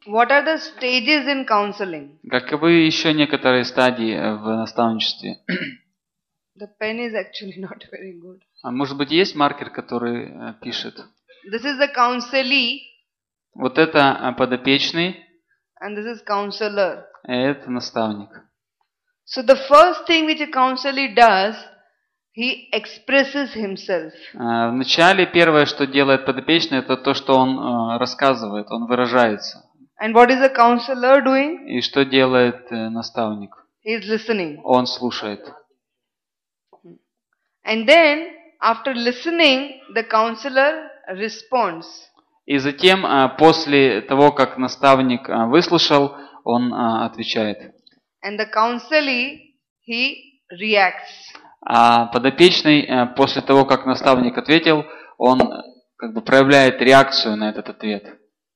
What are the stages in counseling? Каковы еще некоторые стадии в наставничестве? The pen is actually not very good. А может быть, есть маркер, который пишет? This is the counselee Вот это подопечный, and this is counselor. а это наставник. So the first thing which a counselee does, he expresses himself. Вначале первое, что делает подопечный, это то, что он рассказывает, он выражается. And what is the counselor doing? И что делает наставник? He is listening. Он слушает. And then, after listening, the counselor responds. И затем, после того, как наставник выслушал, он отвечает. And the counselee, he reacts. А подопечный, после того, как наставник ответил, он как бы проявляет реакцию на этот ответ.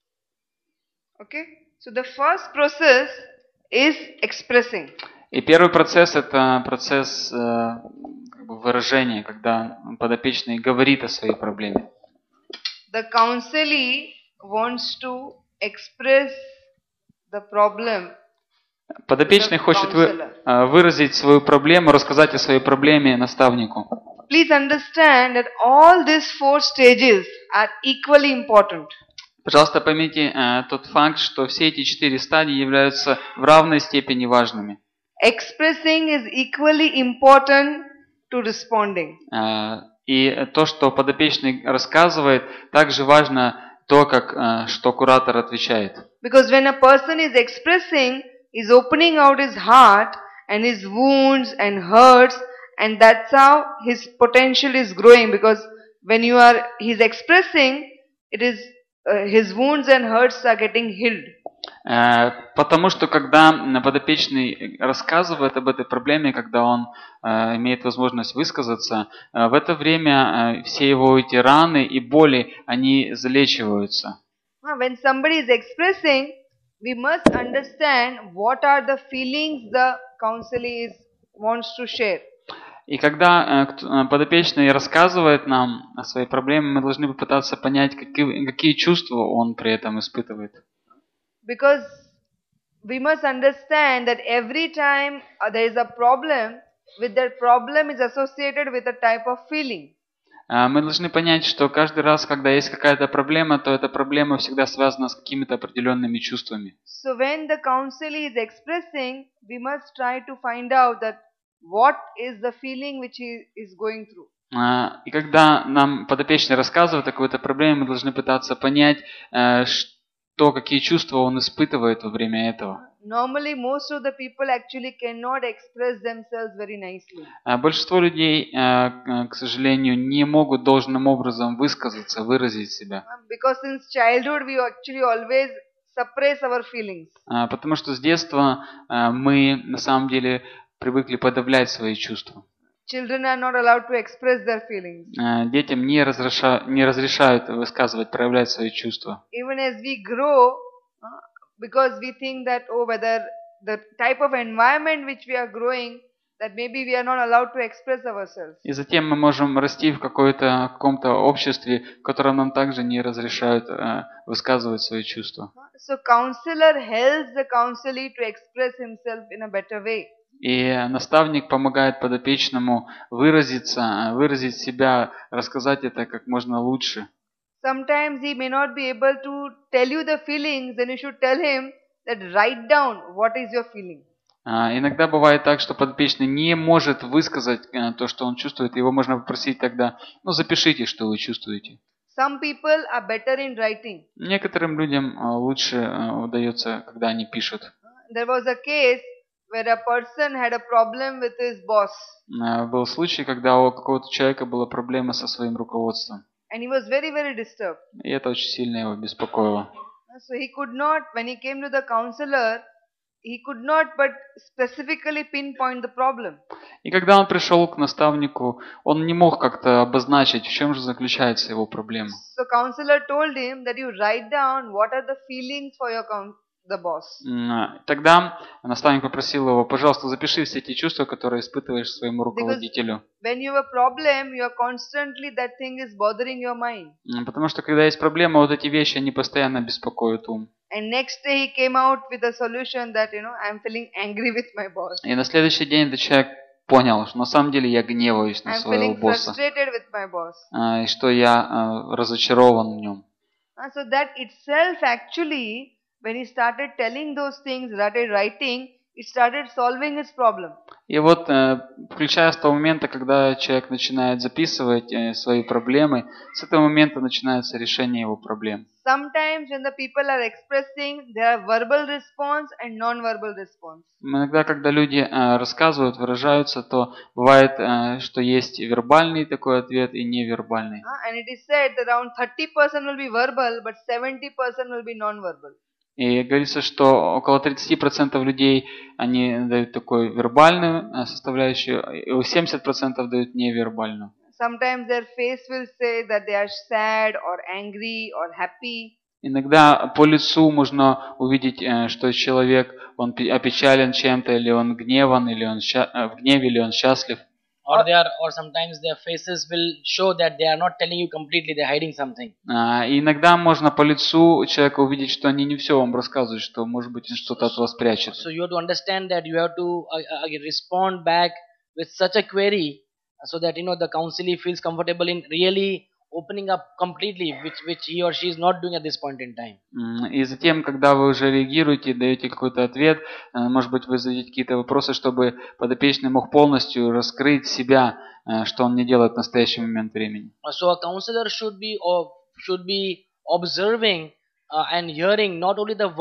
Okay? So the first process is expressing. И первый процесс – это процесс как бы выражения, когда подопечный говорит о своей проблеме. The counselee wants to express the problem. Подопечный хочет выразить свою проблему, рассказать о своей проблеме наставнику. Please understand that all these 4 stages are equally important. Пожалуйста, поймите тот факт, что все эти 4 стадии являются в равной степени важными. Expressing is equally important to responding. И то, что подопечный рассказывает, также важно то, что куратор отвечает. Because when a person is expressing, is opening out his heart and his wounds and hurts, and that's how his potential is growing. Because when he's expressing, it is his wounds and hurts are getting healed. Потому что когда подопечный рассказывает об этой проблеме, когда он имеет возможность высказаться, в это время все его эти раны и боли, они залечиваются. When somebody is expressing, we must understand what are the feelings the counselee wants to share. И когда подопечный рассказывает нам о своей проблеме, мы должны попытаться понять, какие чувства он при этом испытывает. Because we must understand that every time there is a problem, with that problem is associated with a type of feeling. Мы должны понять, что каждый раз, когда есть какая-то проблема, то эта проблема всегда связана с какими-то определенными чувствами. So when the counselee is expressing, we must try to find out that what is the feeling which he is going through. И когда нам подопечный рассказывает о какой-то проблеме, мы должны пытаться понять, какие чувства он испытывает во время этого. Normally, most of the people actually cannot express themselves very nicely. Большинство людей, к сожалению, не могут должным образом высказаться, выразить себя. Because since childhood, we actually always suppress our feelings. Потому что с детства мы на самом деле привыкли подавлять свои чувства. Children are not allowed to express their feelings. Детям не разрешают высказывать, проявлять свои чувства. Even as we grow, because we think that whether the type of environment which we are growing, that maybe we are not allowed to express ourselves. И затем мы можем расти в каком-то обществе, в котором нам также не разрешают высказывать свои чувства. So counselor helps the counselee to express himself in a better way. И наставник помогает подопечному выразить себя, рассказать это как можно лучше. Sometimes he may not be able to tell you the feelings, then you should tell him that write down what is your feeling. Иногда бывает так, что подопечный не может высказать то, что он чувствует. Его можно попросить тогда, запишите, что вы чувствуете. Some people are better in writing. Некоторым людям лучше удается, когда они пишут. There was a case where a person had a problem with his boss. Был случай, когда у какого-то человека была проблема со своим руководством. And he was very, very disturbed. И это очень сильно его беспокоило. So he could not, when he came to the counselor, he could not but specifically pinpoint the problem. И когда он пришел к наставнику, он не мог как-то обозначить, в чем же заключается его проблема. So counselor told him that you write down what are the feelings for the boss. Тогда наставник попросил его, пожалуйста, запиши все эти чувства, которые испытываешь своему руководителю. When you have a problem, you are constantly that thing is bothering your mind. Потому что когда есть проблема, вот эти вещи, они постоянно беспокоят ум. And next day he came out with a solution that, I'm feeling angry with my boss. И на следующий день этот человек понял, что на самом деле я гневаюсь на I'm своего feeling босса, frustrated with my boss. и что я разочарован в нем. So that itself actually, when he started telling those things, started writing, it started solving his problem. И вот, включая с того момента, когда человек начинает записывать свои проблемы, с этого момента начинается решение его проблем. Sometimes when the people are expressing, there are verbal response and non-verbal response. Иногда, когда люди рассказывают, выражаются, то бывает, что есть вербальный такой ответ и невербальный. And it is said that around 30% will be verbal, but 70% will be non-verbal. И говорится, что около 30% людей, они дают такую вербальную составляющую, и 70% дают невербальную. Sometimes their face will say that they are sad or angry or happy. Иногда по лицу можно увидеть, что человек, он опечален чем-то, или он гневан, или он в гневе, или он счастлив. Or sometimes their faces will show that they are not telling you completely, they're hiding something. И иногда можно по лицу человека увидеть, что они не все вам рассказывают, что, может быть, что-то от вас прячут. So you have to understand that you have to respond back with such a query so that the counselee feels comfortable in really opening up completely, which he or she is not doing at this point in time. И затем, когда вы уже реагируете, даете какой-то ответ, может быть, вы задаете какие-то вопросы, чтобы подопечный мог полностью раскрыть себя, что он не делает в настоящий момент времени. So a counselor should be observing and hearing not only the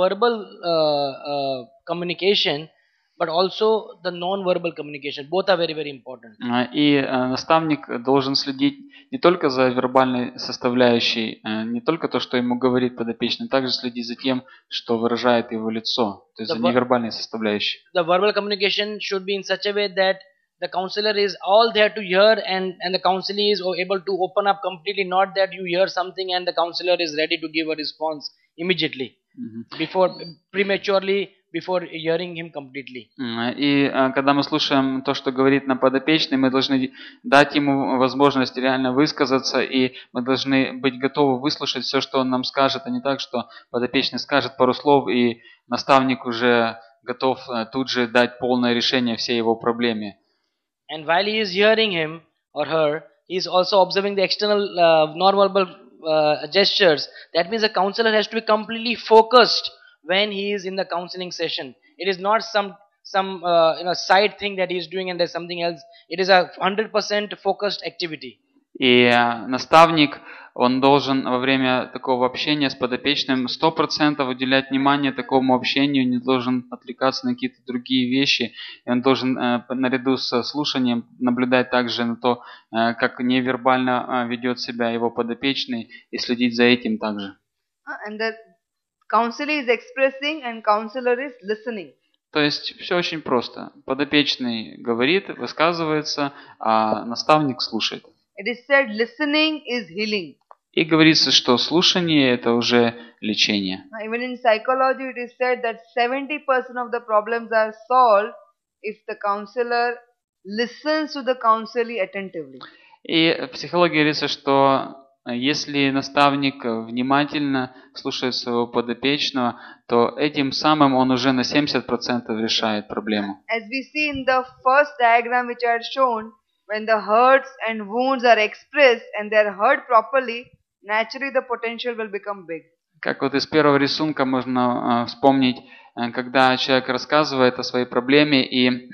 verbal communication, but also the non-verbal communication. Both are very, very important. И наставник должен следить не только за вербальной составляющей, не только то, что ему говорит подопечный, также следить за тем, что выражает его лицо, то есть за невербальной составляющей. The verbal communication should be in such a way that the counselor is all there to hear and the counselee is able to open up completely, not that you hear something and the counselor is ready to give a response immediately, prematurely, before hearing him completely. И когда мы слушаем то, что говорит нам подопечный, мы должны дать ему возможность реально высказаться, и мы должны быть готовы выслушать все, что он нам скажет, а не так, что подопечный скажет пару слов, и наставник уже готов тут же дать полное решение всей его проблеме. And while he is hearing him or her, he is also observing the external non-verbal gestures. That means the counselor has to be completely focused when he is in the counseling session. It is not some side thing that he is doing and there's something else. It is a 100% focused activity. И наставник, он должен во время такого общения с подопечным 100% уделять внимание такому общению, не должен отвлекаться на какие-то другие вещи. И он должен наряду с слушанием наблюдать также на то, как невербально ведет себя его подопечный, и следить за этим также. And the counselor is expressing and counselor is listening. То есть все очень просто. Подопечный говорит, высказывается, а наставник слушает. It is said listening is healing. И говорится, что слушание – это уже лечение. Even in psychology it is said that 70% of the problems are solved if the counselor listens to the counselee attentively. И в психологии говорится, что если наставник внимательно слушает своего подопечного, то этим самым он уже на 70% решает проблему. As we see in the first diagram which I had shown, when the hurts and wounds are expressed and they are heard properly, naturally the potential will become big. Как вот из первого рисунка можно вспомнить, когда человек рассказывает о своей проблеме и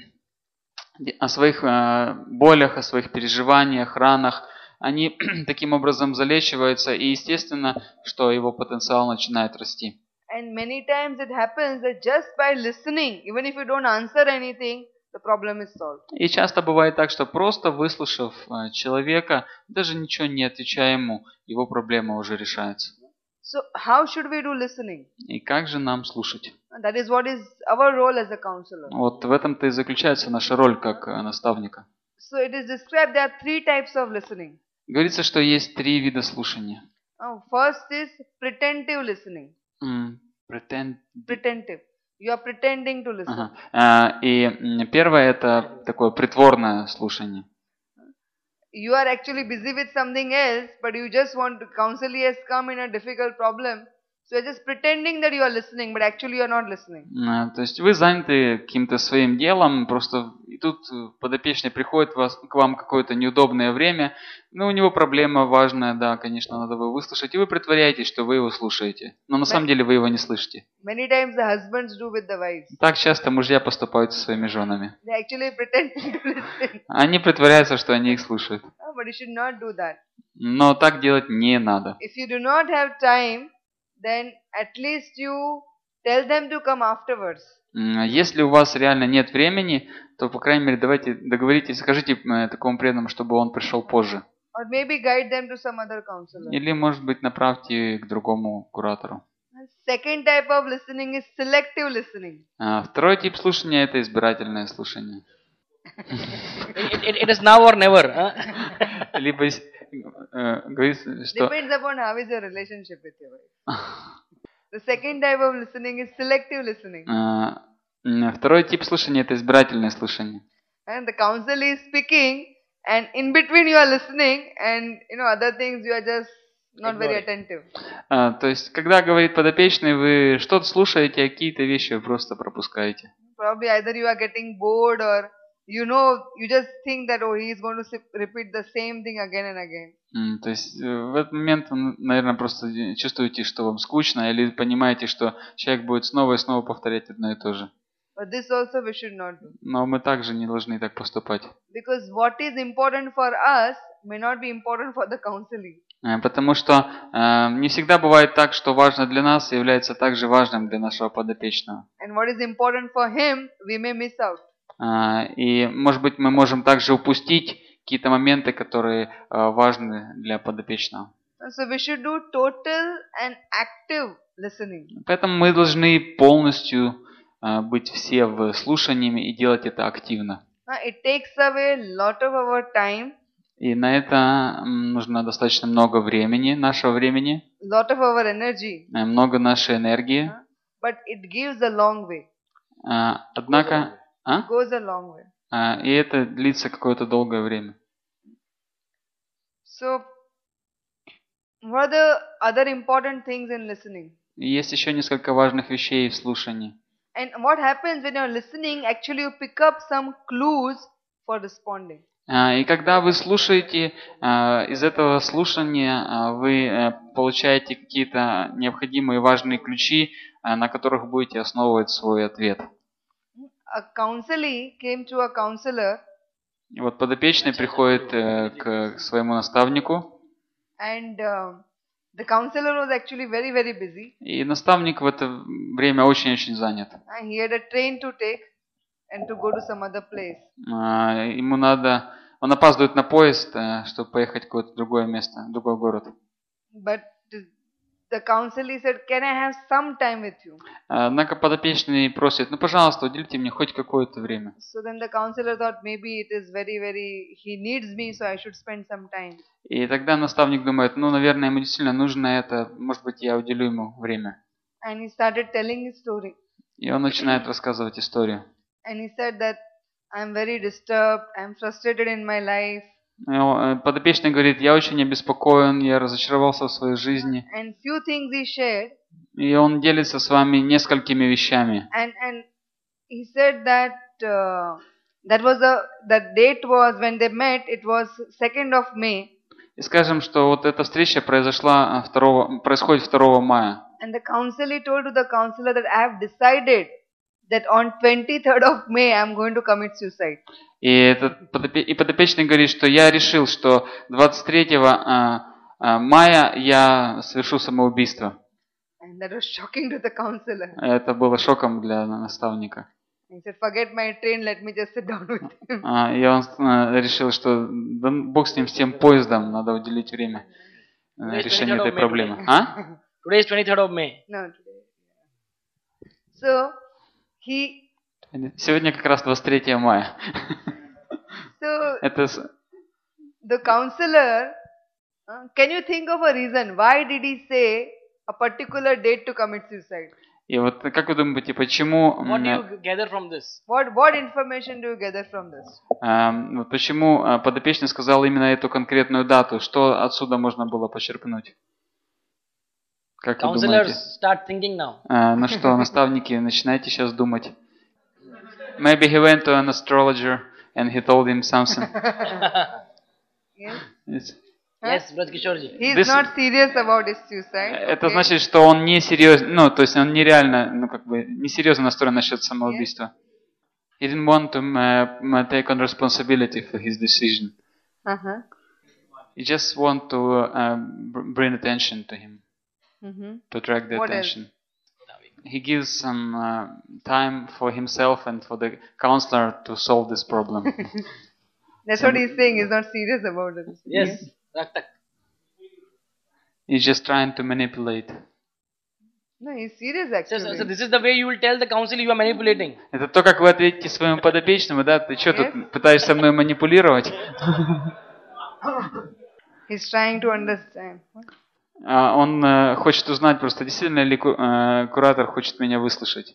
о своих болях, о своих переживаниях, ранах, они таким образом залечиваются, и естественно, что его потенциал начинает расти. And many times it happens that just by listening, even if you don't answer anything, the problem is solved. И часто бывает так, что просто выслушав человека, даже ничего не отвечая ему, его проблема уже решается. So how should we do listening? И как же нам слушать? That is what is our role as a counselor. Вот в этом-то и заключается наша роль как наставника. So it is described there are 3 types of listening. Говорится, что есть 3 вида слушания. First is pretentive listening. Pretentive. You are pretending to listen. И первое это такое притворное слушание. You are actually busy with something else, but you just want to, counselee has come in a difficult problem, So you're just pretending that you are listening, but actually you are not listening. То есть вы заняты каким-то своим делом, просто и тут подопечный приходит к вам какое-то неудобное время, ну, у него проблема важная, да, конечно, надо его выслушать, и вы притворяетесь, что вы его слушаете, но на самом деле вы его не слышите. Many times the husbands do with the wives. Так часто мужья поступают со своими женами. They actually pretend to listen. Они притворяются, что они их слушают. But you should not do that. Но так делать не надо. If you do not have time, then at least you tell them to come afterwards. Если у вас реально нет времени, то, по крайней мере, давайте договоритесь, скажите такому преданному, чтобы он пришел позже. Or maybe guide them to some other counselor. Или, может быть, направьте к другому куратору. Second type of listening is selective listening. Второй тип слушания – это избирательное слушание. It is now or never. Huh? Либо говорится, что Depends upon how is your relationship with your wife. The second type of listening is selective listening. второй тип слушания – это избирательное слушание. And the counselor is speaking, and in between you are listening, and other things you are just not very attentive. То есть, когда говорит подопечный, вы что-то слушаете, а какие-то вещи вы просто пропускаете. Probably either you are getting bored or you just think that he is going to repeat the same thing again and again. То есть в этот момент вы, наверное, просто чувствуете, что вам скучно, или понимаете, что человек будет снова и снова повторять одно и то же. But this also we should not do. Но мы также не должны так поступать. Because what is important for us may not be important for the counseling. Потому что не всегда бывает так, что важно для нас является также важным для нашего подопечного. And what is important for him, we may miss out. И, может быть, мы можем также упустить какие-то моменты, которые важны для подопечного. So we should do total and active listening. Поэтому мы должны полностью быть все в слушании и делать это активно. It takes away a lot of our time. И на это нужно достаточно много времени, нашего времени, Lot of our energy. много нашей энергии. But it gives a long way. Однако, Goes a long way. и это длится какое-то долгое время. So, what are the other important things in listening? И есть еще несколько важных вещей в слушании. And what happens when you're listening, actually you pick up some clues for responding. И когда вы слушаете, из этого слушания вы получаете какие-то необходимые важные ключи, на которых будете основывать свой ответ. A counselee came to a counselor, И вот подопечный приходит к своему наставнику, and the counselor was actually very, very busy. и наставник в это время очень-очень занят. And he had a train to take and to go to some other place. Ему надо, он опаздывает на поезд, чтобы поехать в какое-то другое место, в другой город. But the counselee said, "Can I have some time with you?" Однако подопечный просит, пожалуйста, уделите мне хоть какое-то время. So then the counselor thought maybe it is very, very, he needs me, so I should spend some time. И тогда наставник думает, наверное, ему действительно нужно это, может быть, я уделю ему время. And he started telling his story. И он начинает рассказывать историю. And he said that I'm very disturbed, I'm frustrated in my life. Подопечный говорит, я очень обеспокоен, я разочаровался в своей жизни. And few things he shared. И он делится с вами несколькими вещами. And he said that that date was when they met. It was 2nd of May. И скажем, что вот эта встреча происходит 2 мая. And the counselor told to the counselor that I have decided that on 23rd of May I'm going to commit suicide. И подопечный говорит, что я решил, что 23 мая я совершу самоубийство. And that was shocking to the counselor. Это было шоком для наставника. He said, "Forget my train, let me just sit down with him." И он решил, что да, бог с ним, с тем поездом, надо уделить время решению этой проблемы. Today is 23rd of May. No, today. So Сегодня как раз 23 мая. So Это the counselor, can you think of a reason why did he say a particular date to commit suicide? И вот как вы думаете, почему What do you gather from this? What information do you gather from this? почему подопечный сказал именно эту конкретную дату? Что отсюда можно было почерпнуть? Как вы Counselors думаете? start thinking now. На что, наставники, начинайте сейчас думать. Maybe he went to an astrologer and he told him something. Yes. Yes. Yes, Braj Kishore He is This- not serious about his suicide. Это okay? значит, что он не серьезно, ну, то есть он нереально, ну, как бы, не серьезно настроен насчет самоубийства. He didn't want to take on responsibility for his decision. Uh-huh. He just want to bring attention to him, Mm-hmm. to attract the What else? attention. He gives some time for himself and for the counselor to solve this problem. That's what he's saying. He's not serious about it. Yes. Tak, tak. He's just trying to manipulate. No, he's serious So, actually. so this is the way you will tell the counselor you are manipulating. Это то, как вы ответите своему подопечному, да? Ты что Yes. тут пытаешься мной манипулировать? He's trying to understand. Он хочет узнать просто, действительно ли куратор хочет меня выслушать.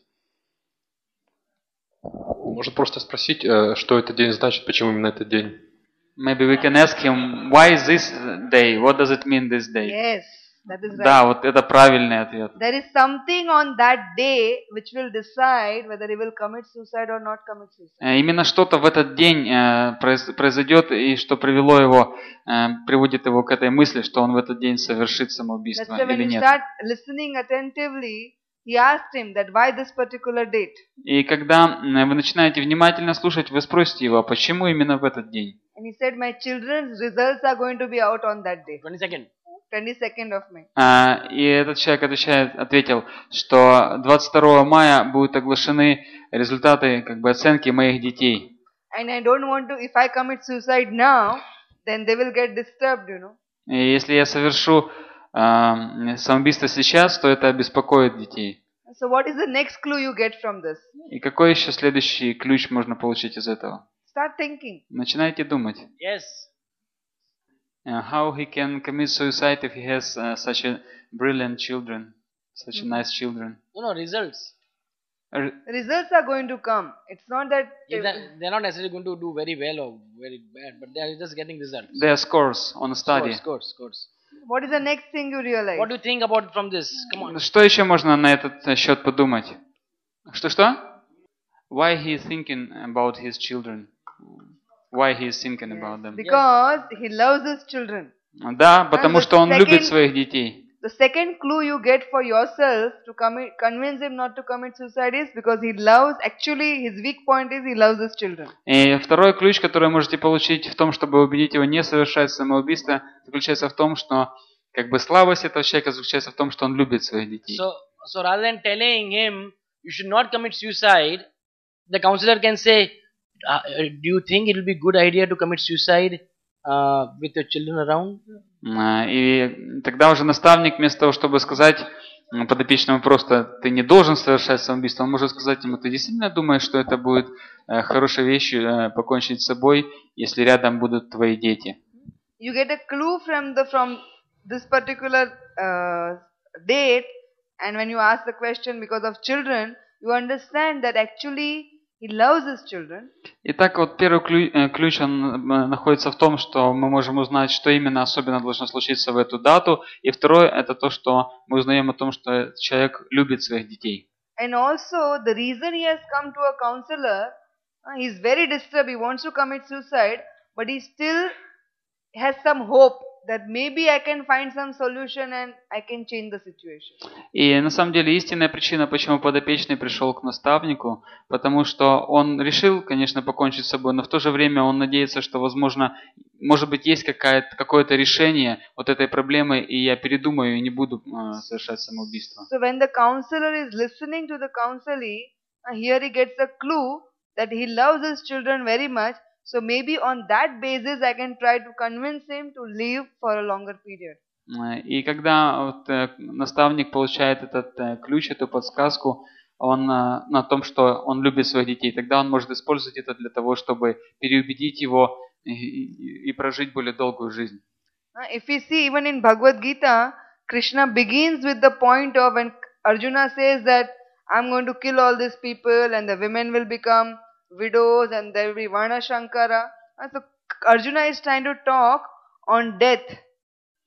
Может просто спросить, что этот день значит, почему именно этот день. Maybe we can ask him, why is this day? What does it mean this day? Yes, that is right. Да, вот это правильный ответ. There is something on that day which will decide whether he will commit suicide or not commit suicide. Именно что-то в этот день произойдет, и что привело его, приводит его к этой мысли, что он в этот день совершит That's самоубийство why when или you нет. start listening attentively, he asked him that why this particular date. И когда вы начинаете внимательно слушать, вы спросите его, а почему именно в этот день? And he said, my children's results are going to be out on that day, 22nd. 22nd of May. И этот человек ответил, что 22 мая будут оглашены результаты оценки моих детей. And I don't want to, if I commit suicide now, then they will get disturbed, you know. И если я совершу самоубийство сейчас, то это обеспокоит детей. So what is the next clue you get from this? И какой еще следующий ключ можно получить из этого? Start thinking. Начинайте думать. Yes. How he can commit suicide if he has such a brilliant children, such a nice children. No, results. Results are going to come. It's not that They're not necessarily going to do very well or very bad, but they are just getting results. Their scores on a study. Scores. what is the next thing you realize? What do you think about from this? Come on. Что еще можно на этот счет подумать? Что? Why he is thinking about his children? Why he is thinking about them? Because he loves his children. Да, потому the что он любит second- своих детей. The second clue you get for yourself to convince him not to commit suicide is because he loves, actually his weak point is he loves his children. И второй ключ, который вы можете получить в том, чтобы убедить его не совершать самоубийство, заключается в том, что слабость этого человека заключается в том, что он любит своих детей. So rather than telling him you should not commit suicide, the counselor can say, do you think it will be a good idea to commit suicide with your children around? И тогда уже наставник вместо того, чтобы сказать подопечному просто «ты не должен совершать самоубийство», он может сказать ему «ты действительно думаешь, что это будет хорошей вещью покончить с собой, если рядом будут твои дети?» You get a clue from this particular date, and when you ask the question because of children, you understand that actually he loves his children. Итак, вот первый ключ он находится в том, что мы можем узнать, что именно особенно должно случиться в эту дату. И второе, это то, что мы узнаем о том, что человек любит своих детей. And also the reason he has come to a counselor, he is very disturbed, he wants to commit suicide, but he still has some hope that maybe I can find some solution and I can change the situation. И на самом деле истинная причина, почему подопечный пришел к наставнику, потому что он решил, конечно, покончить с собой, но в то же время он надеется, что, возможно, может быть, есть какое-то решение вот этой проблемы, и я передумаю и не буду совершать самоубийство. So when the counselor is listening to the counselee, here he gets a clue that he loves his children very much. So maybe on that basis I can try to convince him to live for a longer period. И когда наставник получает этот ключ, эту подсказку, он на том, что он любит своих детей, тогда он может использовать это для того, чтобы переубедить его и прожить более долгую жизнь. If we see even in Bhagavad Gita, Krishna begins with the point of when Arjuna says that I'm going to kill all these people and the women will become widows and there will be Varna Shankara. So Arjuna is trying to talk on death.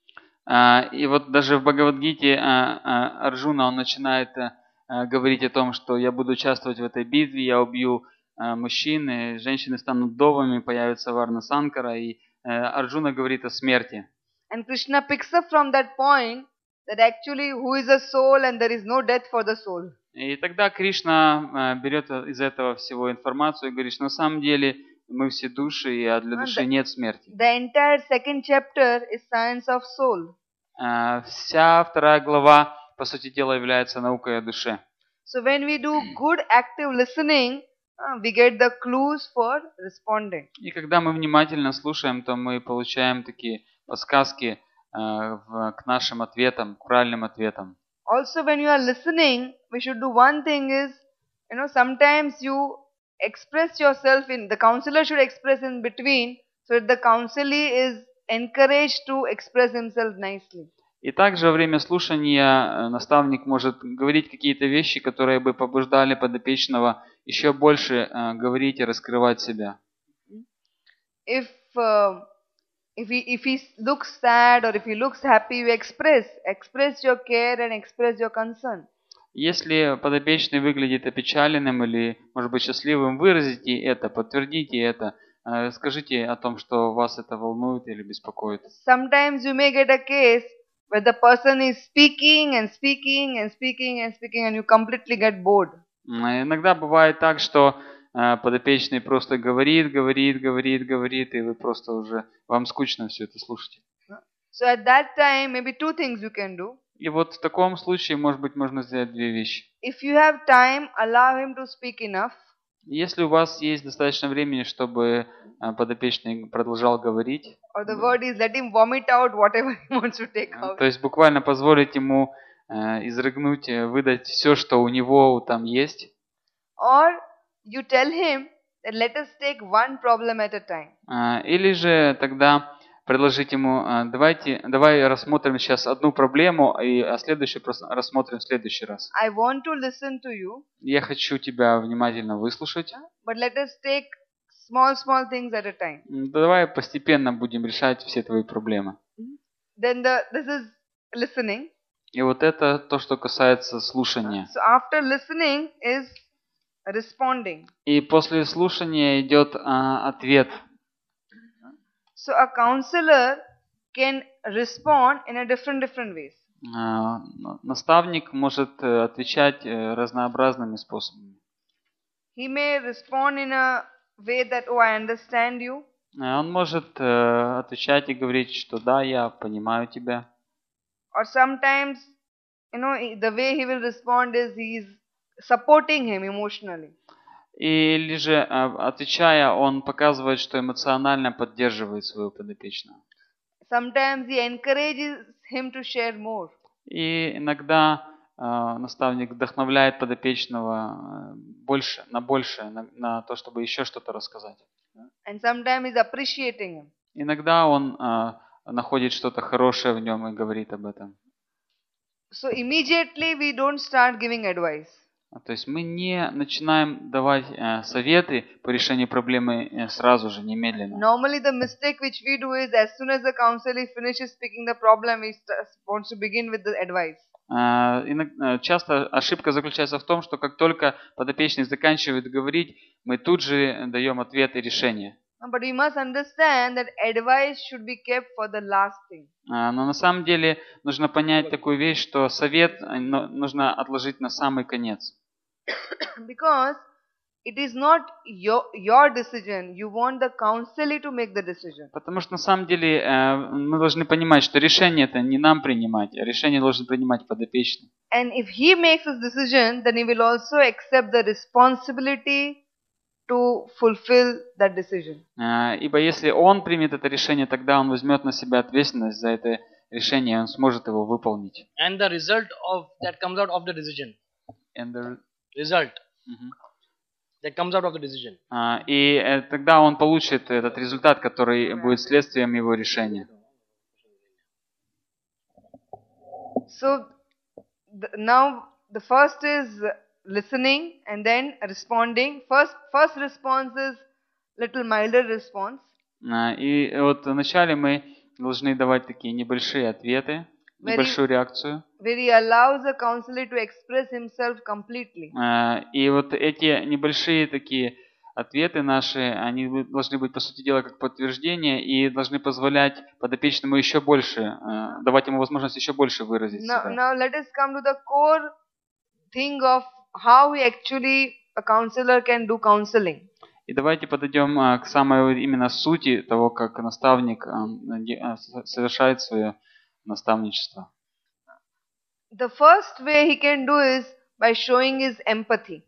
И вот даже в Бхагавад-гите Арджуна, он начинает говорить о том, что я буду участвовать в этой битве, я убью мужчин, и женщины станут вдовами, появится Варна Санкара, и Арджуна говорит о смерти. And Krishna picks up from that point that actually who is a soul and there is no death for the soul. И тогда Кришна берет из этого всего информацию и говорит, что на самом деле мы все души, и для души нет смерти. The entire second chapter is science of soul. Вся 2 глава, по сути дела, является наукой о душе. So when we do good active listening, we get the clues for responding. И когда мы внимательно слушаем, то мы получаем такие подсказки к нашим ответам, к правильным ответам. Also when you are listening, we should do one thing is, sometimes you express yourself the counselor should express in between, so that the counselee is encouraged to express himself nicely. И также во время слушания наставник может говорить какие-то вещи, которые бы побуждали подопечного еще больше говорить и раскрывать себя. If he looks sad or if he looks happy, you express your care and express your concern. Если подопечный выглядит опечаленным или, может быть, счастливым, выразите это, подтвердите это, скажите о том, что вас это волнует или беспокоит. Sometimes you may get a case where the person is speaking and speaking and speaking and speaking and you completely get bored. Иногда бывает так, что подопечный просто говорит, и вы просто уже, вам скучно все это слушать. So at that time, maybe two things you can do. И вот в таком случае, может быть, можно сделать 2 вещи. If you have time, allow him to speak enough. Если у вас есть достаточно времени, чтобы подопечный продолжал говорить, Or the word is let him vomit out whatever he wants to take out. то есть буквально позволить ему изрыгнуть, выдать все, что у него там есть. Or you tell him that let us take one problem at a time. Или же тогда предложить ему, давай рассмотрим сейчас одну проблему, а следующую рассмотрим в следующий раз. I want to listen to you, Я хочу тебя внимательно выслушать. but let us take small things at a time. Давай постепенно будем решать все твои проблемы. Then this is listening. И вот это то, что касается слушания. So after listening is responding. И после слушания идет ответ. So a counselor can respond in a different ways. Наставник может отвечать разнообразными способами. He may respond in a way that, oh, I understand you. Он может отвечать и говорить, что да, я понимаю тебя. Or sometimes, the way he will respond is he is supporting him emotionally. Или же, отвечая, он показывает, что эмоционально поддерживает своего подопечного. Sometimes he encourages him to share more. И иногда наставник вдохновляет подопечного на то, чтобы еще что-то рассказать. And sometimes he's appreciating him. Иногда он находит что-то хорошее в нем и говорит об этом. So immediately we don't start giving advice. То есть мы не начинаем давать советы по решению проблемы сразу же, немедленно. Normally the mistake which we do is as soon as the counselor finishes speaking the problem, he wants to begin with the advice. Часто ошибка заключается в том, что как только подопечный заканчивает говорить, мы тут же даем ответ и решение. But we must understand that advice should be kept for the last thing. Но на самом деле нужно понять такую вещь, что совет нужно отложить на самый конец. Because it is not your decision. You want the counselor to make the decision. Потому что на самом деле мы должны понимать, что решение это не нам принимать, а решение должен принимать подопечный. And if he makes his decision, then he will also accept the responsibility to fulfill that decision. Ибо если он примет это решение, тогда он возьмет на себя ответственность за это решение, и он сможет его выполнить. And the result of that comes out of the decision. And the Result that comes out of the decision. И тогда он получит этот результат, который будет следствием его решения. So now the first is listening and then responding. First response is little milder response. И вот вначале мы должны давать такие небольшие ответы, небольшую реакцию. where he allows the counselor to express himself completely. И вот эти небольшие такие ответы наши, они должны быть, по сути дела, как подтверждение и должны позволять подопечному еще больше, давать ему возможность еще больше выразить себя. Now let us come to the core thing of how a counselor can do counseling. И давайте подойдем к самой именно сути того, как наставник совершает свое наставничество. The first way he can do is by showing his empathy.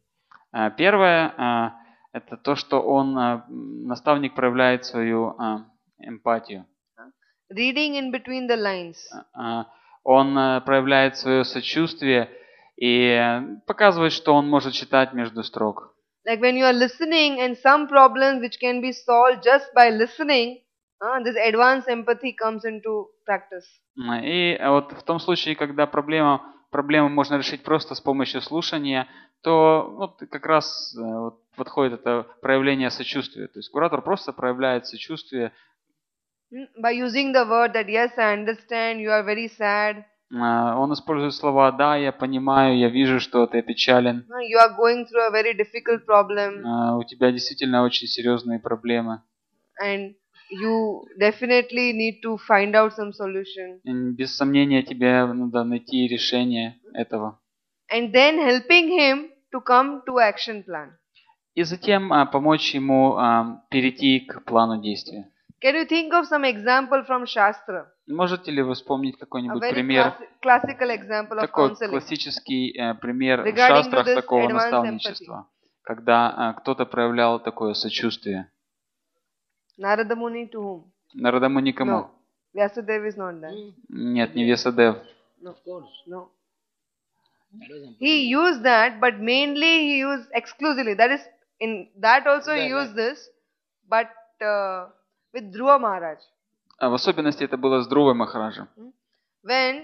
Первое – это то, что наставник проявляет свою эмпатию. Reading in between the lines. Он проявляет свое сочувствие и показывает, что он может читать между строк. Like when you are listening and some problems which can be solved just by listening, this advanced empathy comes into practice. И вот в том случае, когда проблему можно решить просто с помощью слушания, то вот как раз подходит это проявление сочувствия. То есть куратор просто проявляет сочувствие. By using the word that yes, I understand, you are very sad. Он использует слова «да, я понимаю, я вижу, что ты опечален». You are going through a very difficult problem. У тебя действительно очень серьезные проблемы. And you definitely need to find out some solution. Без сомнения тебе надо найти решение этого. And then helping him to come to action plan. И затем помочь ему перейти к плану действия. Can you think of some example from Shastra? Можете ли вы вспомнить A какой-нибудь very пример, classical example of такой counseling. классический пример в Regarding to шастрах this такого advanced наставничества, когда кто-то проявлял такое сочувствие? Narada Muni to whom? Нарада Муни кому? No. Vyasadeva is not that. Нет, не Весадев. Of course. No. That was He used that, but mainly he used exclusively. That is, in that also he used this, but with Dhruva Maharaj. В особенности это было с Друвой Махараджем. When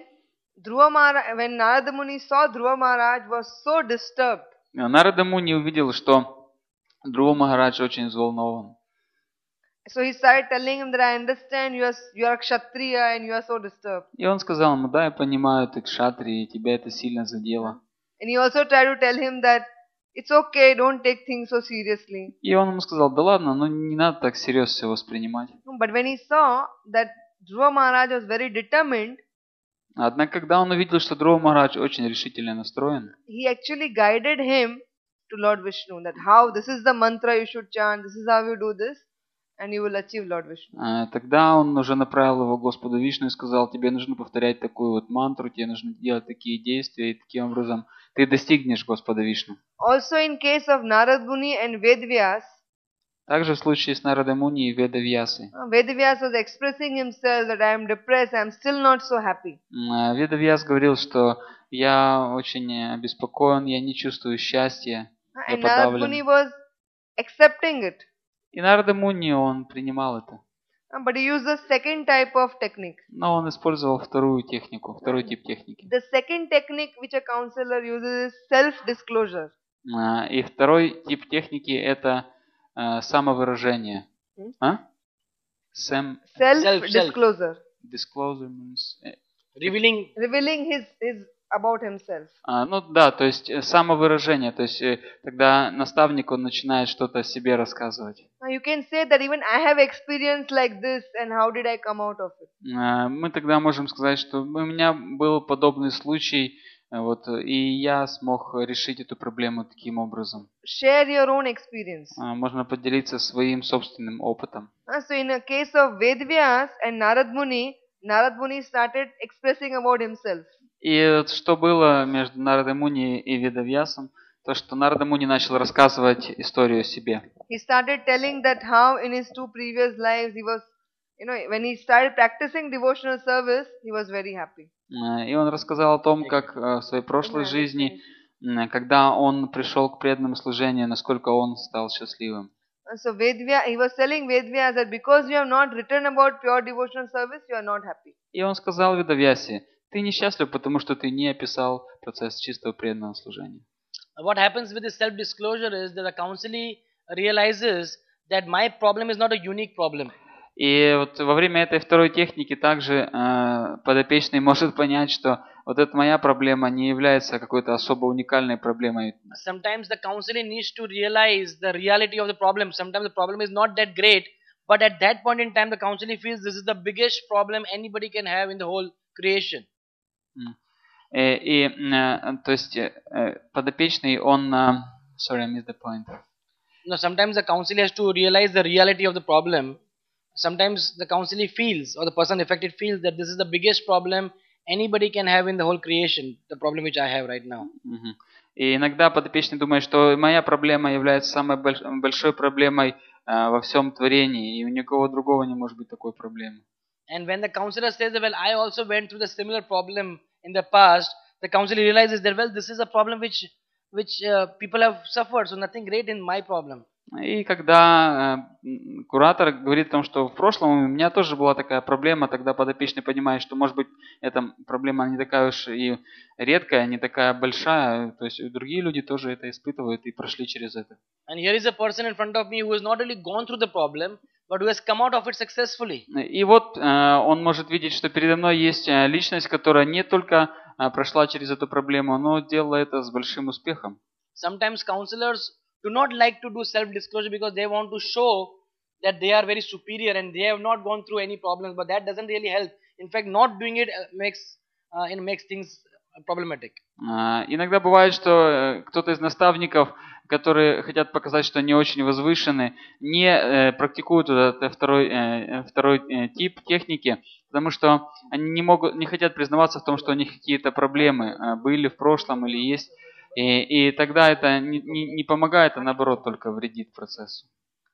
Narada Muni saw Dhruva Maharaj was so disturbed, Нарада Муни увидел, что Друва Махарадж очень взволнован. so he started telling him that I understand you are a Kshatriya and you are so disturbed. И он сказал ему: да, я понимаю, ты кшатри, и тебя это сильно задело. And he also tried to tell him that it's okay, don't take things so seriously. И он ему сказал: да ладно, ну не надо так всерьез все воспринимать. But when he saw that Dhruva Maharaj was very determined, Однако, когда он увидел, что Друва Махарадж очень решительно настроен, he actually guided him to Lord Vishnu, that how this is the mantra you should chant, this is how you do this, and you will achieve Lord Vishnu. тогда он уже направил его к Господу Вишну и сказал: тебе нужно повторять такую вот мантру, тебе нужно делать такие действия, и таким образом ты достигнешь Господа Вишну. Also in case of Narad Muni and Vedvyas, Также в случае с Нарадой Муни и Ведавьясой. Vedvyas was expressing himself that I am depressed, I am still not so happy. Ведавьяс говорил, что я очень обеспокоен, я не чувствую счастья, я And Narad Muni подавлен. was accepting it. И Нарада Муни, он принимал это. But he used the second type of technique. Но он использовал вторую технику, второй тип техники. The second technique which a counselor uses is self-disclosure. И второй тип техники – это самовыражение. Self-disclosure. Disclosure means... revealing. Revealing his about himself. Ну да, то есть самовыражение. То есть когда наставник, он начинает что-то о себе рассказывать. Now you can say that even I have experience like this and how did I come out of it? Мы тогда можем сказать, что у меня был подобный случай, вот, и я смог решить эту проблему таким образом. Share your own experience. Можно поделиться своим собственным опытом. So in a case of Vedvyas and Narad Muni started expressing about himself. И вот что было между Нарадой Муни и Ведавьясом, то, что Нарада Муни начал рассказывать историю о себе. He started telling that how in his two previous lives he was, when he started practicing devotional service, he was very happy. И он рассказал о том, как в своей прошлой жизни, когда он пришел к преданному служению, насколько он стал счастливым. So he was telling Vedvyas that because you have not written about pure devotional service, you are not happy. И он сказал Ведавьясе: ты несчастлив, потому что ты не описал процесс чистого преданного служения. What happens with this self-disclosure is that the counselee realizes that my problem is not a unique problem. И вот во время этой второй техники также подопечный может понять, что вот эта моя проблема не является какой-то особо уникальной проблемой. Sometimes the counselor needs to realize the reality of the problem. Sometimes the problem is not that great, but at that point in time, the counselor feels this is the biggest problem anybody can have in the whole creation. То есть подопечный, он... Sorry, I missed the point. No, sometimes the counselor has to realize the reality of the problem. Sometimes the counselor feels, or the person affected feels, that this is the biggest problem anybody can have in the whole creation, the problem which I have right now. Мгм. И иногда подопечный думает, что моя проблема является самой большой проблемой во всем творении, и у никого другого не может быть такой проблемы. And when the counselor says that, well, I also went through the similar problem in the past, the counselor realizes that, well, this is a problem which people have suffered, so nothing great in my problem. И когда куратор говорит о том, что в прошлом у меня тоже была такая проблема, тогда подопечный понимает, что, может быть, эта проблема не такая уж и редкая, не такая большая, то есть другие люди тоже это испытывают и прошли через это. And here is a person in front of me who has not only gone through the problem, but who has come out of it successfully. И вот он может видеть, что передо мной есть личность, которая не только прошла через эту проблему, но делала это с большим успехом. Sometimes counselors do not like to do self-disclosure because they want to show that they are very superior and they have not gone through any problems, but that doesn't really help. In fact, not doing it makes things problematic. Иногда бывает, что кто-то из наставников, которые хотят показать, что они очень возвышены, не практикуют этот второй тип техники, потому что они не хотят признаваться в том, что у них какие-то проблемы были в прошлом или есть. И тогда это не помогает, а наоборот только вредит процессу.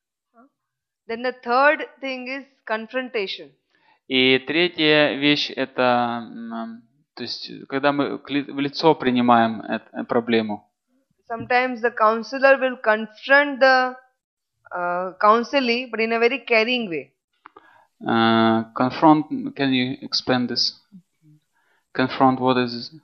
Then the third thing is confrontation. И третья вещь это, то есть, когда мы в лицо принимаем эту проблему. Sometimes the counselor will confront the counselee, but in a very caring way. Confront, can you explain this? Confront, what is this?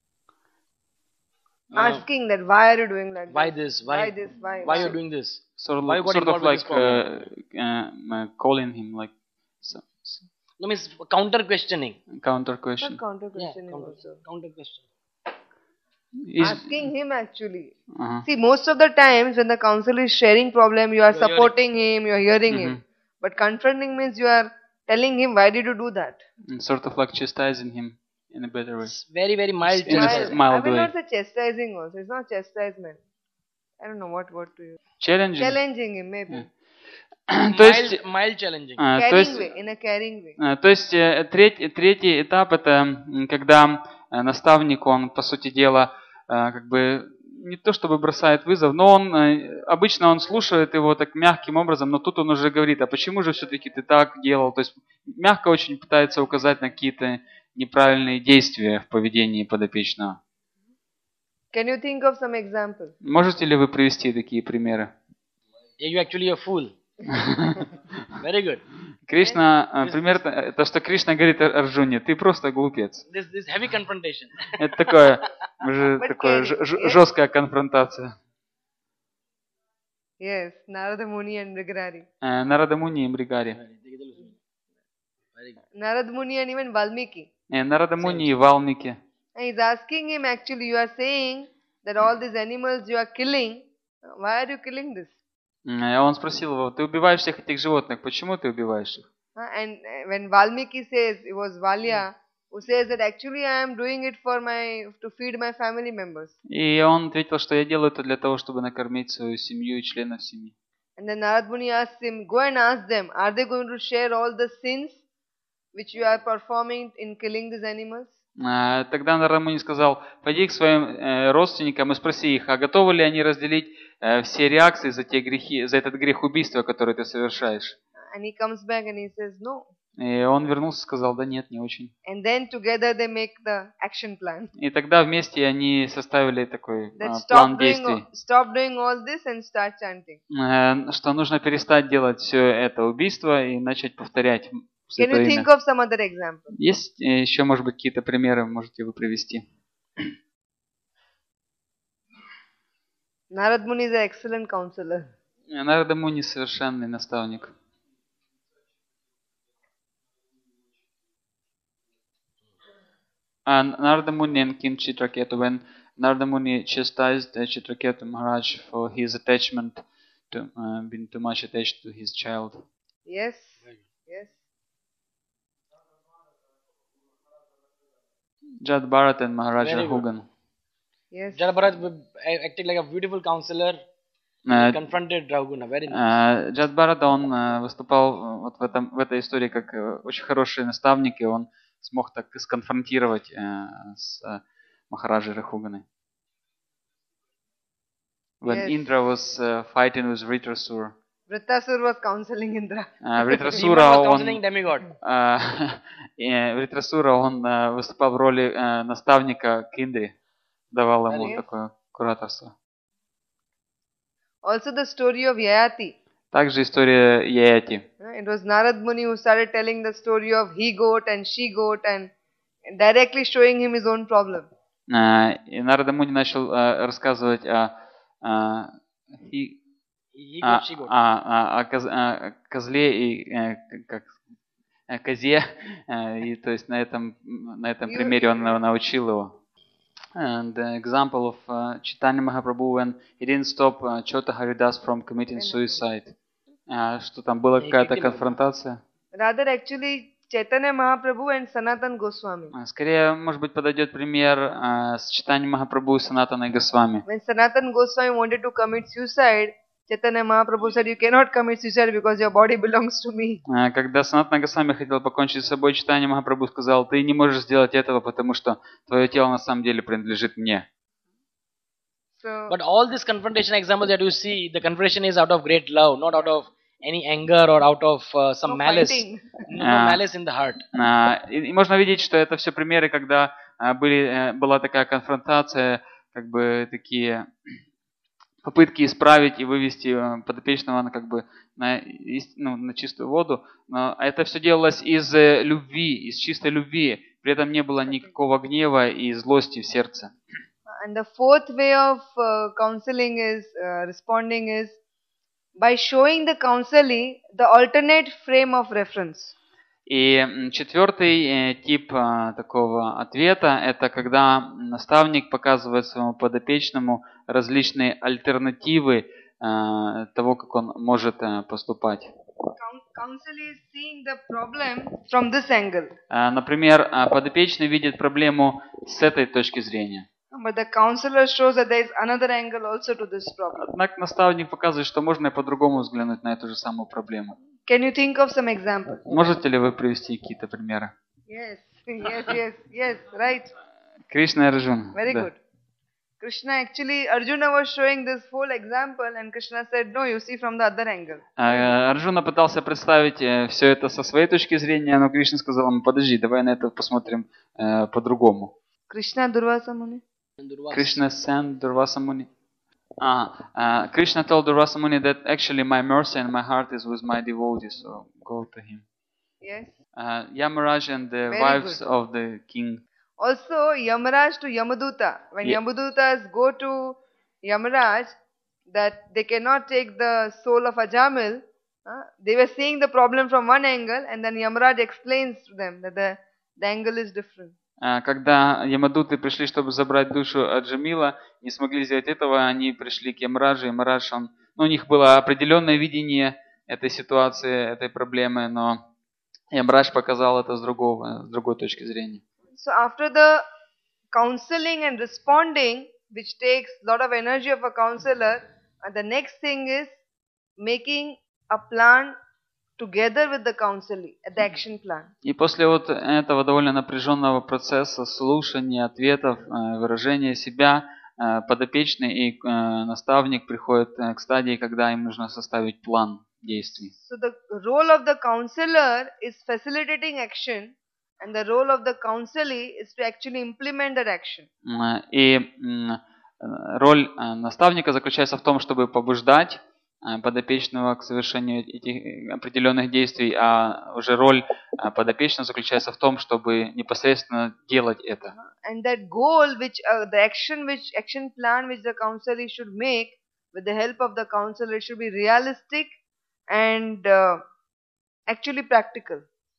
Asking that why are you doing like Why this? this? Why this? Why? Why you're doing this? Sort Why you got of involved with like this problem? calling him like No, means counter questioning. counter Not question. counter Yeah, questioning also. counter question. Asking him actually. Uh-huh. See, most of the times when the counselor is sharing problem, you are You're supporting him, you are hearing him. But confronting means you are telling him, why did you do that? Sort of like chastising him in a better way. It's very, very mild. In a chastising. mild I will way. not say chastising also. It's not chastisement. I don't know what to use. Challenging. Challenging him maybe. То есть, Mild challenging. то Caring есть, way, in a caring way. то есть третий этап это когда наставник, он по сути дела как бы не то чтобы бросает вызов, но он обычно он слушает его так мягким образом, но тут он уже говорит, а почему же все-таки ты так делал? То есть мягко очень пытается указать на какие-то неправильные действия в поведении подопечного. Can you think of some examples? Можете ли вы привести такие примеры? You actually a fool. Very good. Кришна, пример, то, что Кришна говорит Арджуне, ты просто глупец. This heavy confrontation. Это такое, уже But такое caring, yes? жесткая конфронтация. Yes, Narada Muni and Mrigarari. Нарада Муни и Мригари. Very good. Narada Muni and even Valmiki. Нарада Муни и Валмики. And he's asking him actually, you are saying that all these animals you are killing, why are you killing this? Он спросил его, ты убиваешь всех этих животных, почему ты убиваешь их? And when Valmiki says, it was Valya who says that actually I am doing it to feed my family members. И он ответил, что я делаю это для того, чтобы накормить свою семью и членов семьи. And then Narad Muni asked him, go and ask them, are they going to share all the sins which you are performing in killing these animals? Тогда Нарада Муни сказал, пойди к своим родственникам и спроси их, а готовы ли они разделить все реакции за те грехи, за этот грех убийства, который ты совершаешь? And he comes back and he says, no. И он вернулся и сказал, да нет, не очень. And then together they make the action plan. И тогда вместе они составили такой That план действий, stop doing all this and start chanting. что нужно перестать делать все это убийство и начать повторять Can Святое you Имя. think of some other example? Есть еще, может быть, какие-то примеры, можете вы привести? Narad Muni is an excellent counselor. Нарада Муни совершенный наставник. And Narada Muni and King Chitraketu, when Narada Muni chastised Chitraketu Maharaj for his attachment to being too much attached to his child. Yes. Yes. Jad Bharat and Maharaj Very good. Rahugan. Yes. Jada Bharat acted like a beautiful counselor. Э, He confronted Rahuguna. Very nice. Джад Бхарата, он выступал вот в этой истории как очень хороший наставник, и он смог так сконфронтировать с Махараджей Рахуганой. When Yes. Indra was fighting with Vritrasura. Vritrasura was counseling Indra. Demon Vritrasura, was он, counseling demigod. Vritrasura, он выступал в роли наставника к Индре, давал ему Yes. такое кураторство. Also the story of Yayati. Также история Яяти. It was Narad Muni who started telling the story of he goat and she goat and directly showing him his own problem. И Нарада Муни начал рассказывать о He got, she got. козле и козе, и то есть на этом примере он научил его. And the example of Chaitanya Mahaprabhu when he didn't stop Chota Haridas from committing suicide. Что там была какая-то конфронтация? Rather actually Chaitanya Mahaprabhu and Sanatan Goswami. Скорее, может быть, подойдет пример с Чайтаньей Махапрабху и Санатаной Госвами. When Sanatan Goswami wanted to commit suicide, Chaitanya Mahaprabhu said, you cannot commit suicide because your body belongs to me. Когда Санатана Госвами хотел покончить с собой, Чайтанья Махапрабху сказал, ты не можешь сделать этого, потому что твое тело на самом деле принадлежит мне. So, But all these confrontation examples that you see, the confrontation is out of great love, not out of any anger or out of some no malice. fighting. No malice in the heart. И можно видеть, что это все примеры, когда была такая конфронтация, как бы такие попытки исправить и вывести подопечного на чистую воду. Но это все делалось из любви, из чистой любви. При этом не было никакого гнева и злости в сердце. And the fourth way of counseling is, responding is, by showing the counselee the alternate frame of reference. И четвертый тип такого ответа – это когда наставник показывает своему подопечному различные альтернативы того, как он может поступать. Counselee is seeing the problem from this angle, Например, подопечный видит проблему с этой точки зрения. but the counselor shows that there is another angle also to this problem. Однако наставник показывает, что можно и по-другому взглянуть на эту же самую проблему. Can you think of some examples? Можете ли вы привести какие-то примеры? Yes, yes, right. Кришна и Арджуна. Very Да. good. Krishna actually, Arjuna was showing this whole example and Krishna said, no, you see from the other angle. Арджуна пытался представить все это со своей точки зрения, но Кришна сказал ему, подожди, давай на это посмотрим по-другому. Krishna Durvasa Muni. Krishna sent Durvasa Muni. Krishna told Durvasa Muni that actually my mercy and my heart is with my devotees, so go to him. Yes. Yamaraj and the Very wives good. of the king. Also, Yamaraj to Yamaduta. When Yeah. Yamadutas go to Yamaraj, that they cannot take the soul of Ajamil, they were seeing the problem from one angle and then Yamaraj explains to them that the angle is different. Когда Ямадуты пришли, чтобы забрать душу Аджамила, не смогли сделать этого, они пришли к Ямраджу. Ямрадж, у них было определенное видение этой ситуации, этой проблемы, но Ямрадж показал это с другой точки зрения. So after the counseling and responding, which takes a lot of energy of a counselor, the next thing is making a plan together with the counselee, the action plan. И после вот этого довольно напряженного процесса слушания, ответов, выражения себя, подопечный и наставник приходят к стадии, когда им нужно составить план действий. So the role of the counselor is facilitating action and the role of the counselee is to actually implement that action. И роль наставника заключается в том, чтобы побуждать подопечного к совершению этих определенных действий, а уже роль подопечного заключается в том, чтобы непосредственно делать это. And that goal, which the action plan which the counselee should make with the help of the counselor, it should be realistic and actually practical.